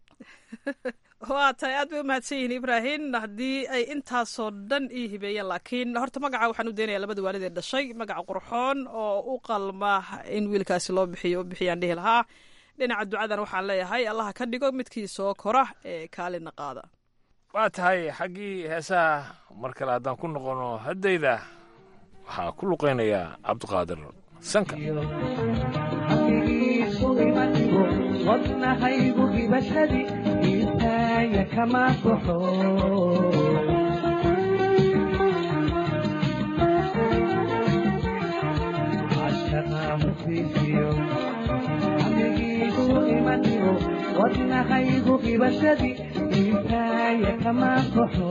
waa tahay aad bay u mahadsan yihiin ibraahim haddii ay intaasoo dhan ii hibeeyeen laakiin horta magaca waxaan u daynayaa labada waalid ee dhashay magaca qurxoon oo u qalma in wiilkaasi loo bixiyo u bixiyaan dhihi lahaa dhinaca ducadan waxaan leeyahay allaha ka dhigo midkii soo kora ee kaalina qaada waa tahay xaggii heesaha mar kale haddaan ku noqono haddayda waxaa ku luqaynayaa cabdiqaadir sanka wadnahaygu hibashadii iitaaya kama baxo ashaqaamusiisiyo amigiisu imaniyo wadnahaygu hibashadii iitaaya kama baxo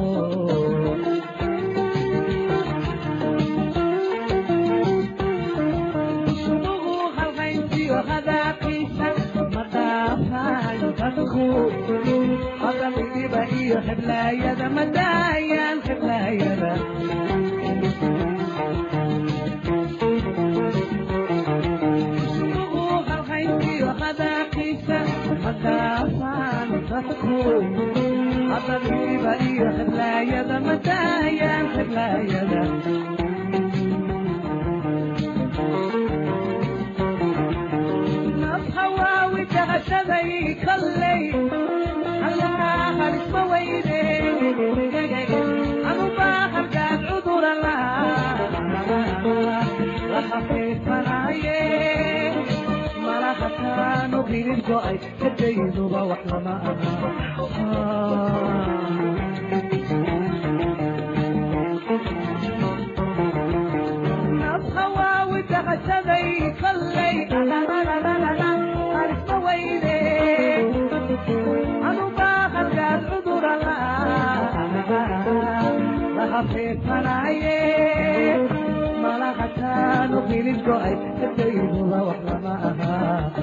sunugu halqayntiyo hadaaqiisa hadalkiiba iyo xiblaayada madaayaan xiblaayada sunugu halqayntiyo hadaaqiisa madaafaan dadku hadalkiiba iyo xiblaayada madaayaan xiblaayada شذي كلي الله هرسم ويدي أنا باخر قاد عذر الله لا خفيف منايه ما لا خفيف go-ay kadayduba wax lama aha nafhawaawi daqashaday kollay arisma weyne anubaa halgaad cudura lahafeefanaye malaqataanu hilib go-ay kadayduba wax lama aha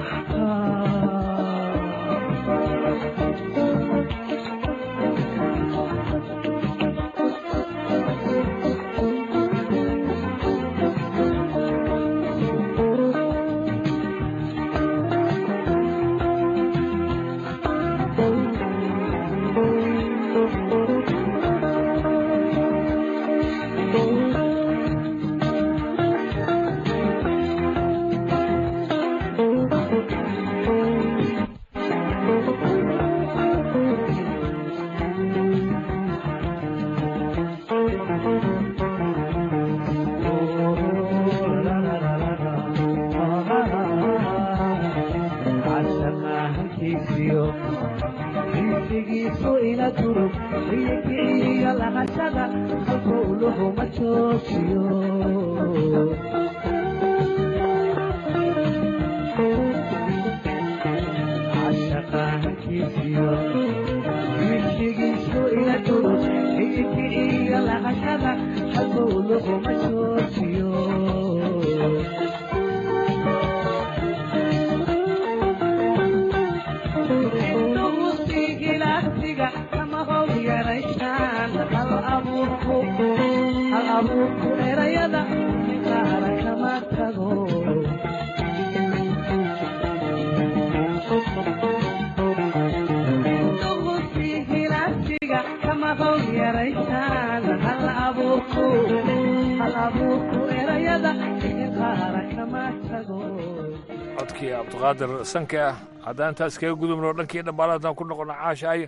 codkii cabdiqaadir sanke ah haddaan intaas kaga gudubno dhankii dhambaaladan ku noqono caashaayo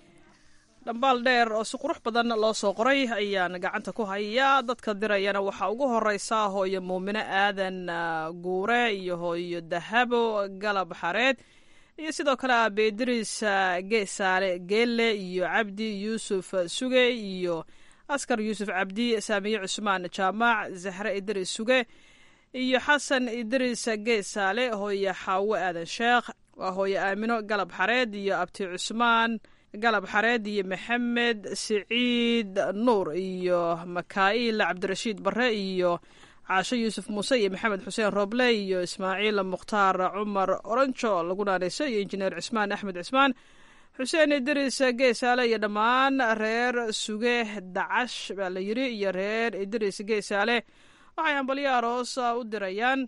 dhambaal dheer oo si qurux badan loo soo qoray ayaan gacanta ku hayaa dadka dirayana waxaa ugu horeysa hooyo muumino aadan guure iyo hooyo dahabo galab xareed iyo sidoo kale aabe idriis geesaale geelle iyo cabdi yuusuf suge iyo askar yuusuf cabdi saamiye cusmaan jaamac zahre idriis suge iyo xasan idriis geesaale hooyo xaawo aadan sheekh waa hooyo aamino galab xareed iyo abti cusmaan galab xareed iyo maxamed siciid nuur iyo makaa'il cabdirashiid bare iyo caasho yuusuf muuse iyo maxamed xuseen rooble iyo ismaaciil mukhtaar cumar oranjo lagu naanayso iyo injineer cismaan axmed cismaan xuseen idriis geesaale iyo dhammaan reer suge dacash baa la yidhi iyo reer idriis geesaale waxay hambalyo aroos u dirayaan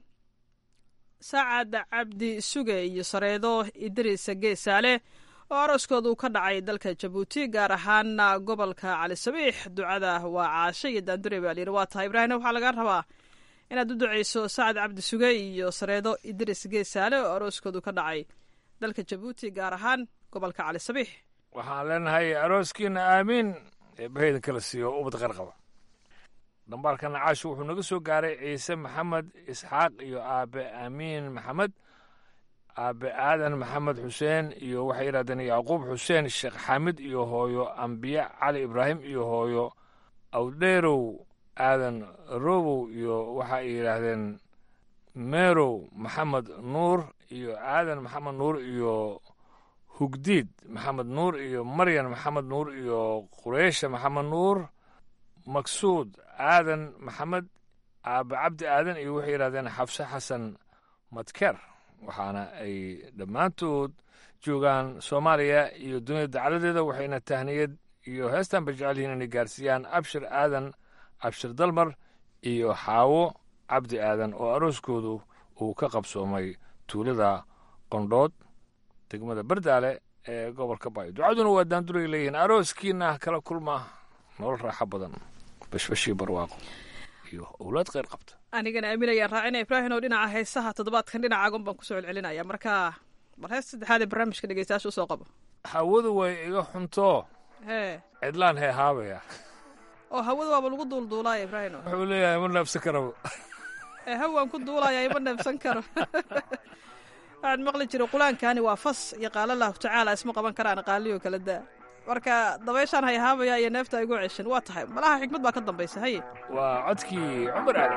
sacad cabdi suge iyo sareedo idriis geesaale oo arooskoodu ka dhacay dalka jabuuti gaar ahaan gobolka cali sabiix ducada waa caasho iyo daandure baa layidhi waa tahay ibraahim waxaa laga rabaa inaad u duceyso sacad cabdi suge iyo sareedo idriis geesaale oo arooskoodu ka dhacay dalka jabuuti gaar ahaan gobolka cali sabiix waxaan leenahay arooskiina aamiin ee baheyda kala siiyo ubad qarqaba dhambaalkana caasho wuxuu naga soo gaaray ciise maxamed isxaaq iyo aabe aamiin maxamed aabe aadan maxamed xuseen iyo waxay yidhahdeen yacquub xuseen sheekh xaamid iyo hooyo ambiye cali ibraahim iyo hooyo awdheerow aadan robow iyo waxa ay yidhaahdeen meerow maxamed nuur iyo aadan maxamed nuur iyo hugdiid maxamed nuur iyo maryan maxamed nuur iyo qureysha maxamed nuur maqsuud aadan maxamed aabe cabdi aadan iyo waxay yidhahdeen xabse xasan madker waxaana ay dhammaantood joogaan soomaaliya iyo dunida dacaladeeda waxayna tahniyad iyo heestanba jecel yihiin inay gaarsiiyaan abshir aadan abshir dalmar iyo xaawo cabdi aadan oo arooskoodu uu ka qabsoomay tuulada qondhood degmada bardaale ee gobolka bayo ducaduna waa daanduray leeyihiin arooskiina kala kulma nolol raaxo badan bashbashii barwaaqo iyo owlaad kheyr qabta anigana aaminayaan raacina ibraahim oo dhinaca heesaha toddobaadkan dhinacaagun baan kusoo celcelinaya marka bal heesta saddexaad ee barnaamijka dhegeystayaasha usoo qabo hawadu way iga xuntoo hee cidlaan hee haabaya oo hawada waaba lagu duulduulaaya ibraahim wuxuu leeyahay ma neebsan karaba ee hawaan ku duulaya ima neebsan karo waxaan maqli jiray qulaankani waa fas iyo qaala allahu tacaala isma qaban karaan qaaliyo kala daa marka dabayshaan hayhaabaya iyo neefta igu ceshan waa tahay malaha xikmad baa ka dambaysa haye waa codkii cumar ali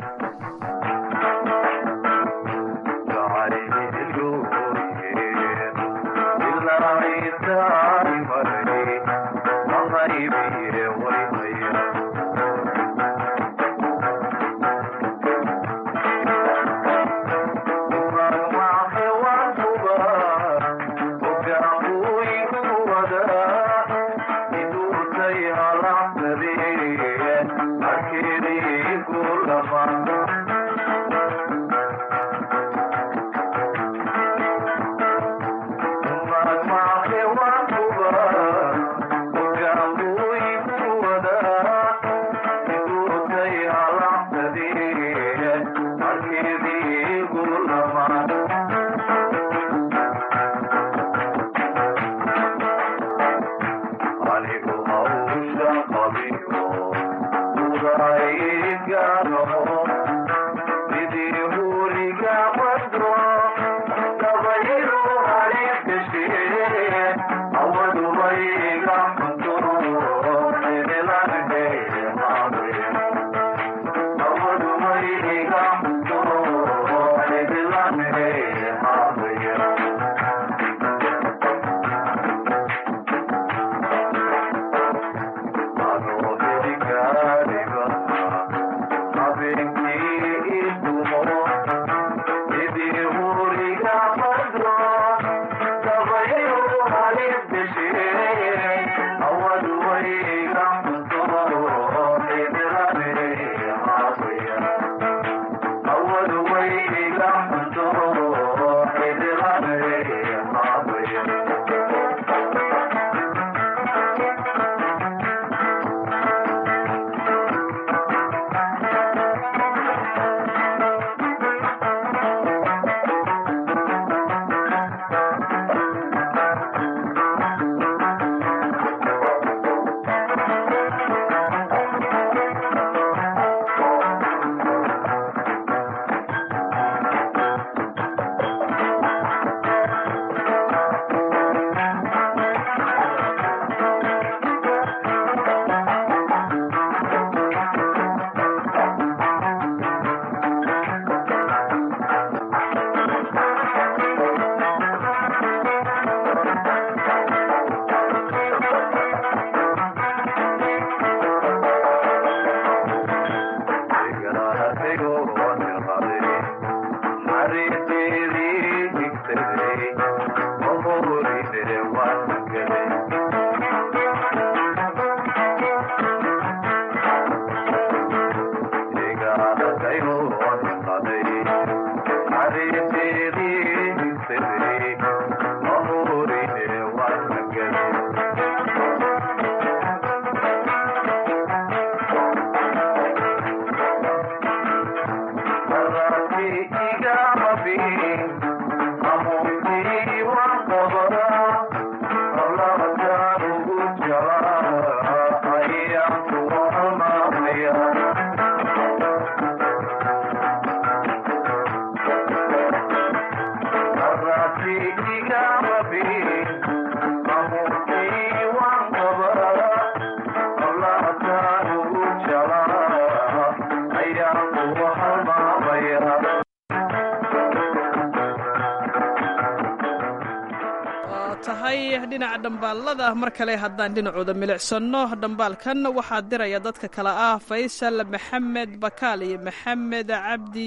dhinaca dhambaalada mar kale haddaan dhinacooda milicsano dhambaalkan waxaa diraya dadka kale ah faysal maxamed bakaal iyo maxamed cabdi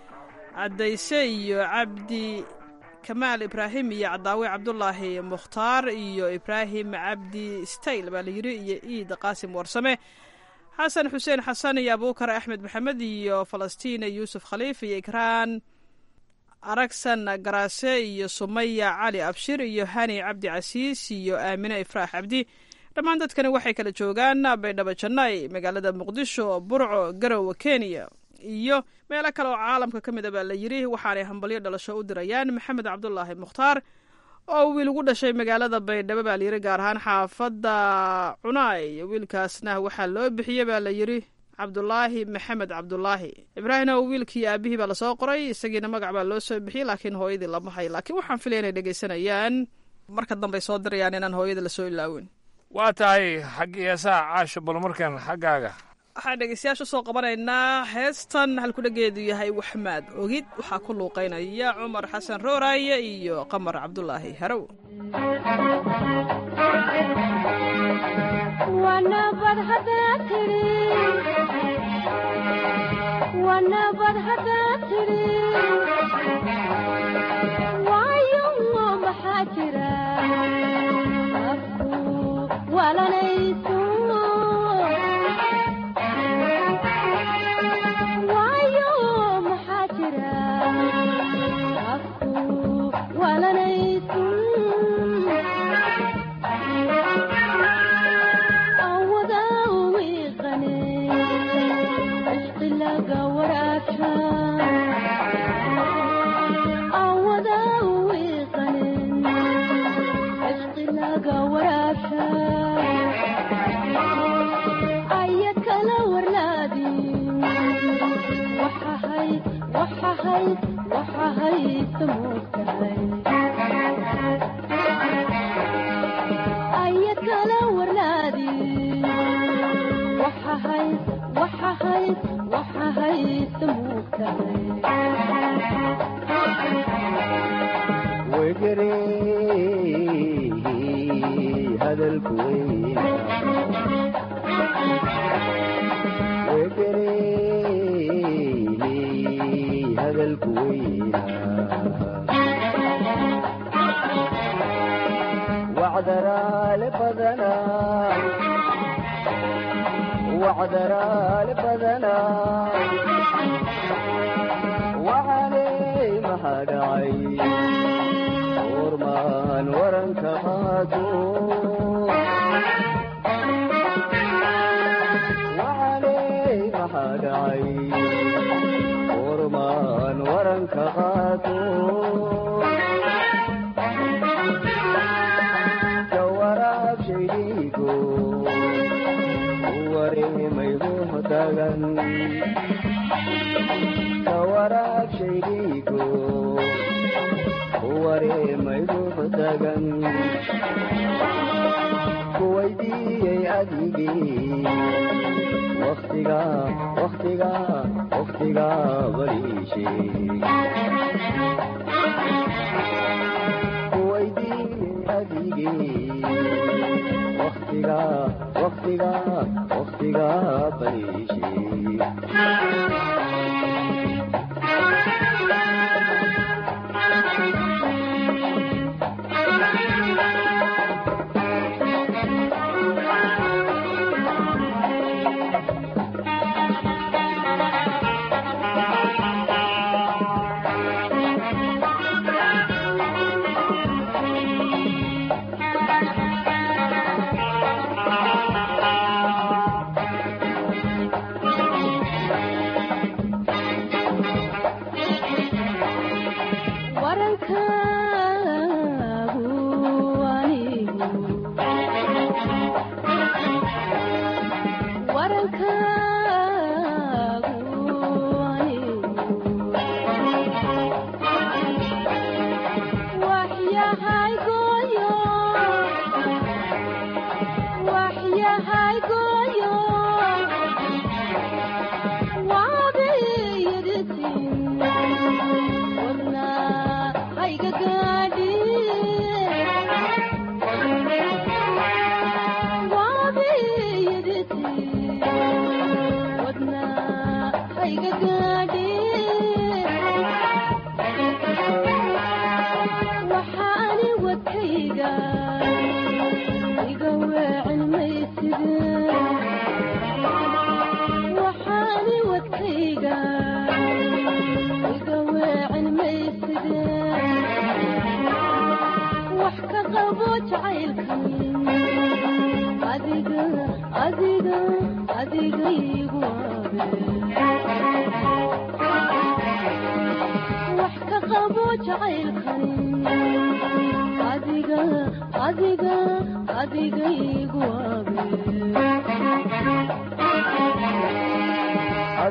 cadayse iyo cabdi kamaal ibraahim iyo cadaawe cabdulaahi mukhtaar iyo ibraahim cabdi stayl baa layidhi iyo iid qaasim warsame xasan xuseen xasan iyo abuukar axmed maxamed iyo falastiina yuusuf khaliif iyo ikraan aragsan garaase iyo sumaya cali abshir iyo hani cabdi casiis iyo aamine ifraax cabdi dhammaan dadkani waxay kala joogaan baydhabo janay magaalada muqdisho burco garowe kenya iyo meelo kale oo caalamka ka mid a baa la yidhi waxaanay hambalyo dhalasho u dirayaan maxamed cabdulaahi mukhtaar oo wiil ugu dhashay magaalada baydhabo baa layidhi gaar ahaan xaafadda cunaay wiilkaasna waxaa loo bixiyey baa la yidhi cabdulaahi maxamed cabdulaahi ibraahimna wiilkii aabihii baa lasoo qoray isagiina magac baa loo soo bixiyey laakiin hooyadii lama hayo laakiin waxaan filaya inay dhegaysanayaan marka dambey soo dirayaan inaan hooyada lasoo ilaawin. waa tahay xaggii heesaha caasho bal markan xaggaaga waxaan dhegaystayaasha soo qabanaynaa heestan halkudhageedu yahay waxmaad ogid waxaa ku luuqaynaya cumar xasan rooraaye iyo qamar cabdulaahi harow. wanabad haddaad tidhi wanabad haddaad tidhi waayo maxaa jira afku walanayso waayo maxaa jira afku walanayso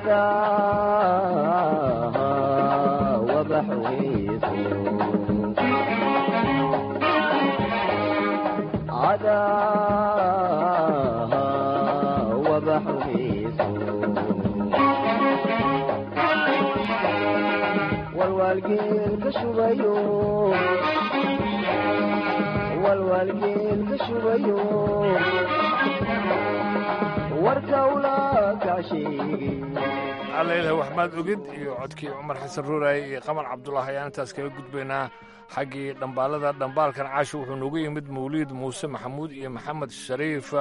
عداها وبحويسو عداها وبحويسو والوالقين كشبيو والوالقين كشبيو وركولا كاشيقي alla ilaah waxmaad ogid iyo codkii cumar xasan ruuraay iyo qamar cabdulaahi ayaan intaas kaga gudbaynaa xaggii dhambaalada dhambaalkan caasho wuxuu noogu yimid mawliid muuse maxamuud iyo maxamed shariifa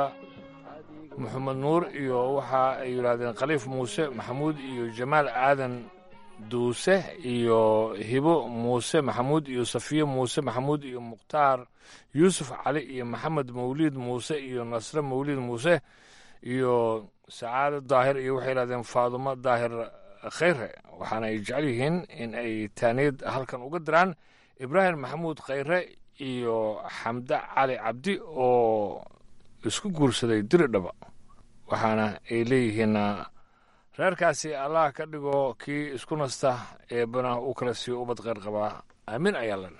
maxamed nuur iyo waxa ay yidhaahdeen khaliif muuse maxamuud iyo jamaal aadan duuse iyo hibo muuse maxamuud iyo safiye muuse maxamuud iyo mukhtaar yuusuf cali iyo maxamed mawliid muuse iyo nasre mawliid muuse iyo sacaado daahir iyo waxay yidhahdeen faadumo daahir khayre waxaana ay jecel yihiin in ay taaniyad halkan uga diraan ibraahim maxamuud khayre iyo xamde cali cabdi oo isku guursaday diridhaba waxaana ay leeyihiin reerkaasi allah ka dhigo kii isku nasta eebbana u kala siiyo ubad khayr qabaa aamin ayaa lena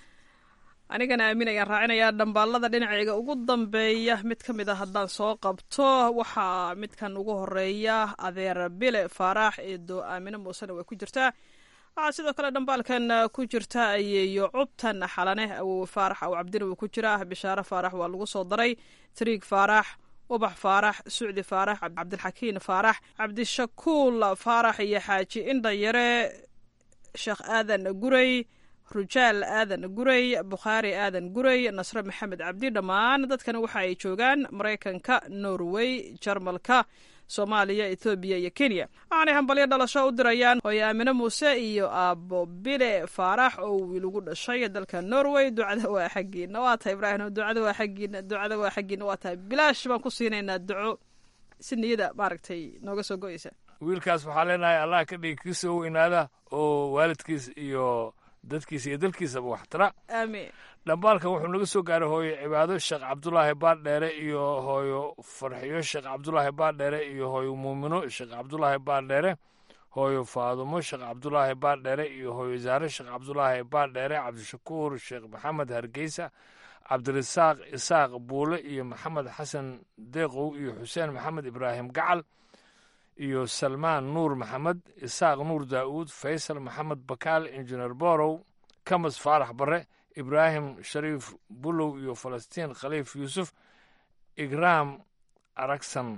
anigana aamin ayaan raacinayaa dhambaalada dhinacayga ugu dambeeya mid ka mid a haddaan soo qabto waxaa midkan ugu horeeya adeer bile faaraax eedo aamine muusena way ku jirtaa waxaa sidoo kale dhambaalkan ku jirta ayeeyo cubtan xalane awowe faarax aw cabdina wuu ku jiraa bishaare faarax waa lagu soo daray triig faarax ubax faarax sucdi faarax cabdilxakiin faarax cabdishakuul faarax iyo xaaji indhayare sheekh aadan guray rujaal aadan guray bukhaari aadan guray nasre maxamed cabdi dhammaan dadkana waxa ay joogaan maraykanka norway jarmalka soomaaliya ethoobiya iyo kenya waxaanay hambalyo dhalasho u dirayaan hooyo aamine muuse iyo aabo bile faarax oo wiil ugu dhashay dalka norway ducada waa xaggiina waa tahay ibraahim ducada waa xaggiina ducada waa xaggiina waa tahay bilaash baan ku siinaynaa duco si niyada maaragtay nooga soo go-eysa wiilkaas waxaa leenahay allah ka dhigi kii soo weynaada oo waalidkiis iyo dadkiisa iyo dalkiisaba waxtara aamiin dhambaalkan wuxuu naga soo gaaray hooyo cibaado sheekh cabdulaahi baardheere iyo hooyo farxiyo sheekh cabdulaahi baardheere iyo hooyo muumino sheekh cabdulaahi baardheere hooyo faadumo sheekh cabdulaahi baardheere iyo hooyo zaare sheekh cabdulaahi baardheere cabdishakuur sheekh maxamed hargeysa cabdirasaaq isaaq buule iyo maxamed xasan deeqow iyo xuseen maxamed ibraahim gacal iyo salmaan nuur maxamed isaaq nuur daa'uud faysal maxamed bakaal injineer borow kamas faarax barre ibraahim shariif bulow iyo falastiin khaliif yuusuf igraam aragsan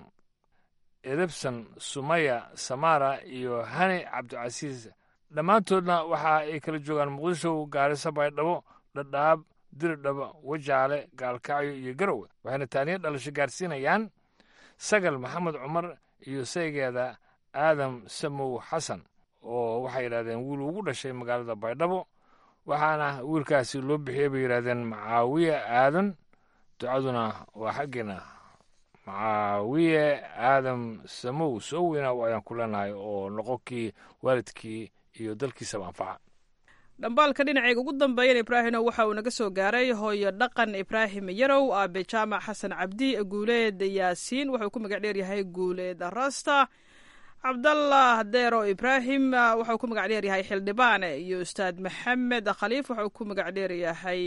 edebsan sumaya samara iyo hani cabdicasiis dhammaantoodna waxa ay kala joogaan muqdisho gaariso baydhabo dhadhaab diridhaba wajaale gaalkacyo iyo garowe waxayna taaniya dhalasho gaarsiinayaan sagal maxamed cumar iyo saygeeda aadam samow xasan oo waxay yidhahdeen wiil ugu dhashay magaalada baydhabo waxaana wiilkaasi loo bixiyey bay yidhahdeen macaawiye aadan ducaduna waa xaggiina macaawiye aadam samow soo weynaa ayaan ku leenahay oo noqonkii waalidkii iyo dalkiisaba anfaca dhambaalka dhinacayga ugu dambeeyana ibraahino waxa uu naga soo gaaray hooyo dhaqan ibraahim yarow aabe jaamac xasan cabdi guuleed yaasiin wuxuu ku magac dheer yahay guuleed rasta cabdallah deero ibraahim wuxuu ku magac dheer yahay xildhibaane iyo ustaad maxamed khaliif wuxuu ku magac dheer yahay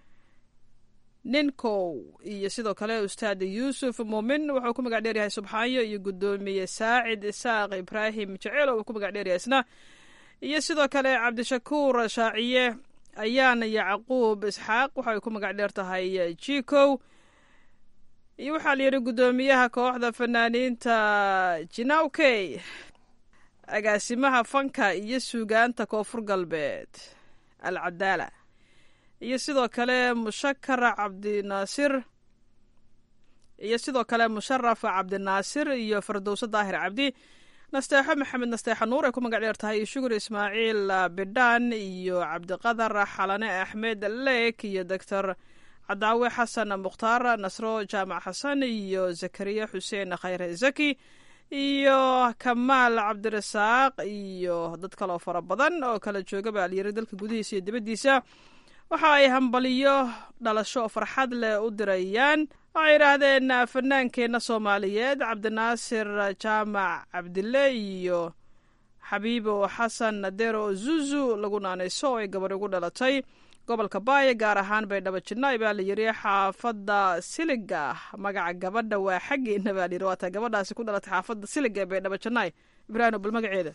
ninkow iyo sidoo kale ustaad yuusuf muumin wuxuu ku magac dheer yahay subxaanyo iyo guddoomiye saacid isaaq ibraahim jaceyl uu ku magac dheer yahay isna iyo sidoo kale cabdishakuur shaaciye ayaan yacquub isxaaq waxay ku magac dheer tahay jikow iyo waxaa la yidhi guddoomiyaha kooxda fanaaniinta jinawkey agaasimaha fanka iyo suugaanta koonfur galbeed alcadaala iyo sidoo kale mushakar cabdinaasir iyo sidoo kale musharaf cabdinaasir iyo fardowso daahir cabdi nasteexo maxamed nasteexo nuur ay ku magac dheer tahay iyo shugur ismaaciil bidhaan iyo cabdiqadar xalane axmed leek iyo doctor cadaawe xasan mukhtaar nasro jaamac xasan iyo zakariya xuseen khayre zaki iyo kamaal cabdirasaaq iyo dad kaloo fara badan oo kala jooga baa la yiri dalka gudihiisa iyo dibaddiisa waxa ay hambaliyo dhalasho farxad leh u dirayaan waxay yidhaahdeen fanaankeenna soomaaliyeed cabdinaasir jaamac cabdille iyo xabiibo xasan nadero zuzu lagu naanayso oo ay gabadh ugu dhalatay gobolka baayo gaar ahaan baydhabo jidnaay baa la yiri xaafadda siliga magaca gabadha waa xaggeena baa la yiri waata gabadhaasi ku dhalatay xaafadda siliga ee baydhabo jidnaay ibraahim bal magaceeda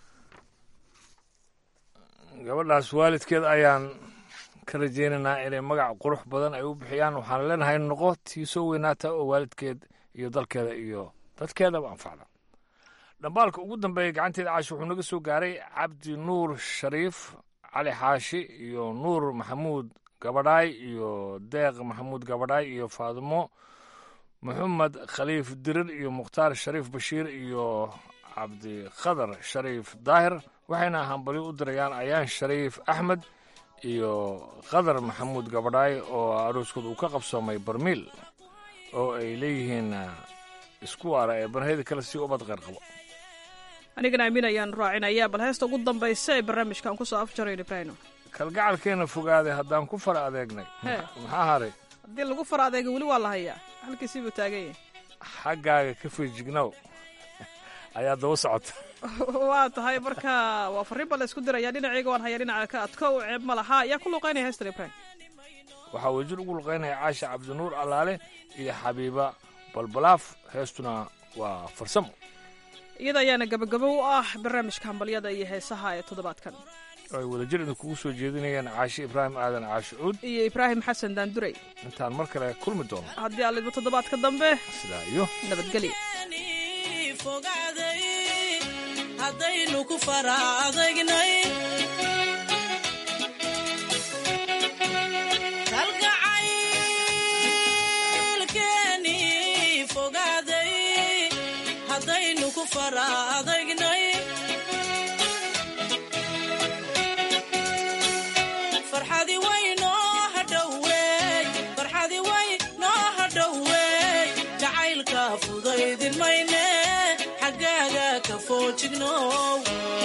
gabadhaas waalidkeed ayaan ka rajaynaynaa inay magac qurux badan ay u bixiyaan waxaan leenahay noqo tii soo weynaata oo waalidkeed iyo dalkeeda iyo dadkeedaba anfacda dhambaalka ugu dambeeya gacanteeda caashi wuxuu naga soo gaaray cabdi nuur shariif cali xaashi iyo nuur maxamuud gabadhaay iyo deeq maxamuud gabadhaay iyo faadimo maxamed khaliif dirir iyo mukhtaar shariif bashiir iyo cabdikhadar shariif daahir waxayna hambali u dirayaan ayaan shariif axmed iyo khadar maxamuud gabadhaay oo arooskood uu ka qabsoomay barmiil oo ay leeyihiin isku waara ee barheeda kale si ubad qeyr qabo anigana aamin ayaan raacinayaa bal heesta ugu dambaysa ee barnaamijkan kusoo afjarayn ibraahim kalgacalkeena fogaaday haddaan ku fara adeegnay maxaa haray haddii lagu fara adeega weli waa la hayaa halkiisii buu taagan yahay xaggaaga ka feejignow ayaa daba socota waa tahay marka waa fariin ba la isku diraya dhinacayga waan hayaa dhinaca ka adko u ceeb ma laha ayaa ku luuqaynaya heestan ibraahim waxaa wajir ugu luuqaynaya caasha cabdinuur allaale iyo xabiiba balbalaaf heestuna waa farsamo iyada ayaana gabagabo u ah barnaamijka hambalyada iyo heesaha ee toddobaadkan ay wadajir idinkugu soo jeedinayaan caashi ibraahim aadan caashi cuud iyo ibraahim xasan daanduray intaan mar kale kulmi doono haddii aan lidmo toddobaadka dambe sidaa iyo nabadgelyo haddaynu ku fara adegnay kalgacaylkeeni fogaaday haddaynu ku fara adegnay farxadi waynoo hadhoweey farxadi waynoo hadhoweey jacaylka fudaydin mayne xaggaaga ka foojignow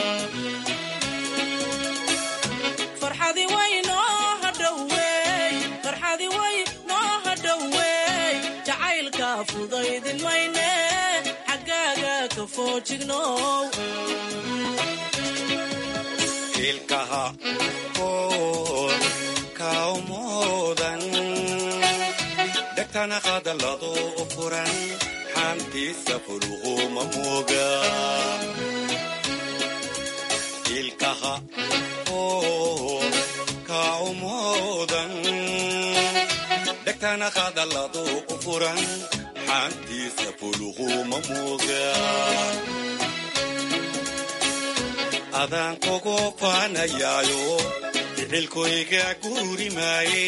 farxadi waynoo hadhoweey farxadi waynoo hadhoweey jacaylka fudaydin mayne xaggaaga ka foojignow ilkaha oor kaumoodan dhegtana qadallado furan xantiisa fuluquma mooga ilkaha oor kaumoodan dhegtana qadallado furan xantiisa fuluquma mooga adaan kugu faanayaayo ficilkoyga guuri maaye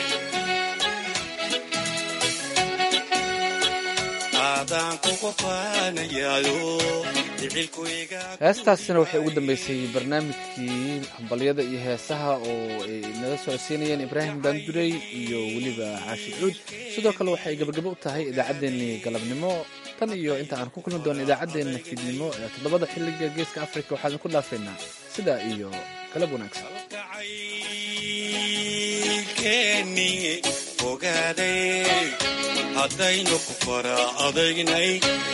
heestaasina waxay ugu dambeysay barnaamijkii hambalyada iyo heesaha oo ay nala socodsiinayeen ibraahim baandurey iyo weliba caashi cuud sidoo kale waxay gabagabo u tahay idaacaddeenii galabnimo tan iyo inta aan ku kulmi doono idaacaddeenna fiidnimo ee toddobada xilliga geeska afrika waxaan ku dhaafaynaa sidaa iyo galab wanaagsan haddaynu ku fara adegnay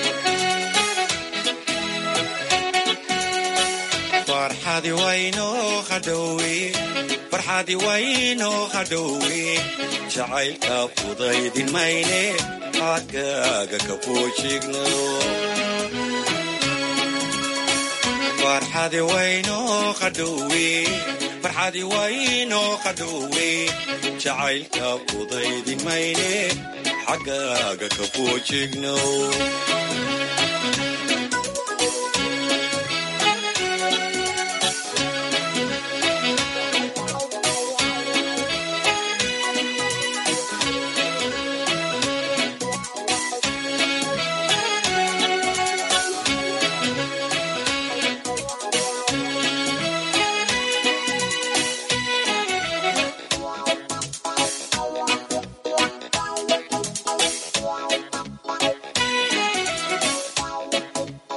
farxadi waynoo hadhowe farxadi waynoo hadhowe jacaylka fudaydin mayne xaggaaga ka foojigno farxadi waynoo hadhowe farxadi waynoo hadhowe jacaylka fudaydin mayne xaggaaga ka foojigno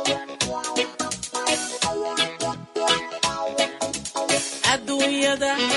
adduunyada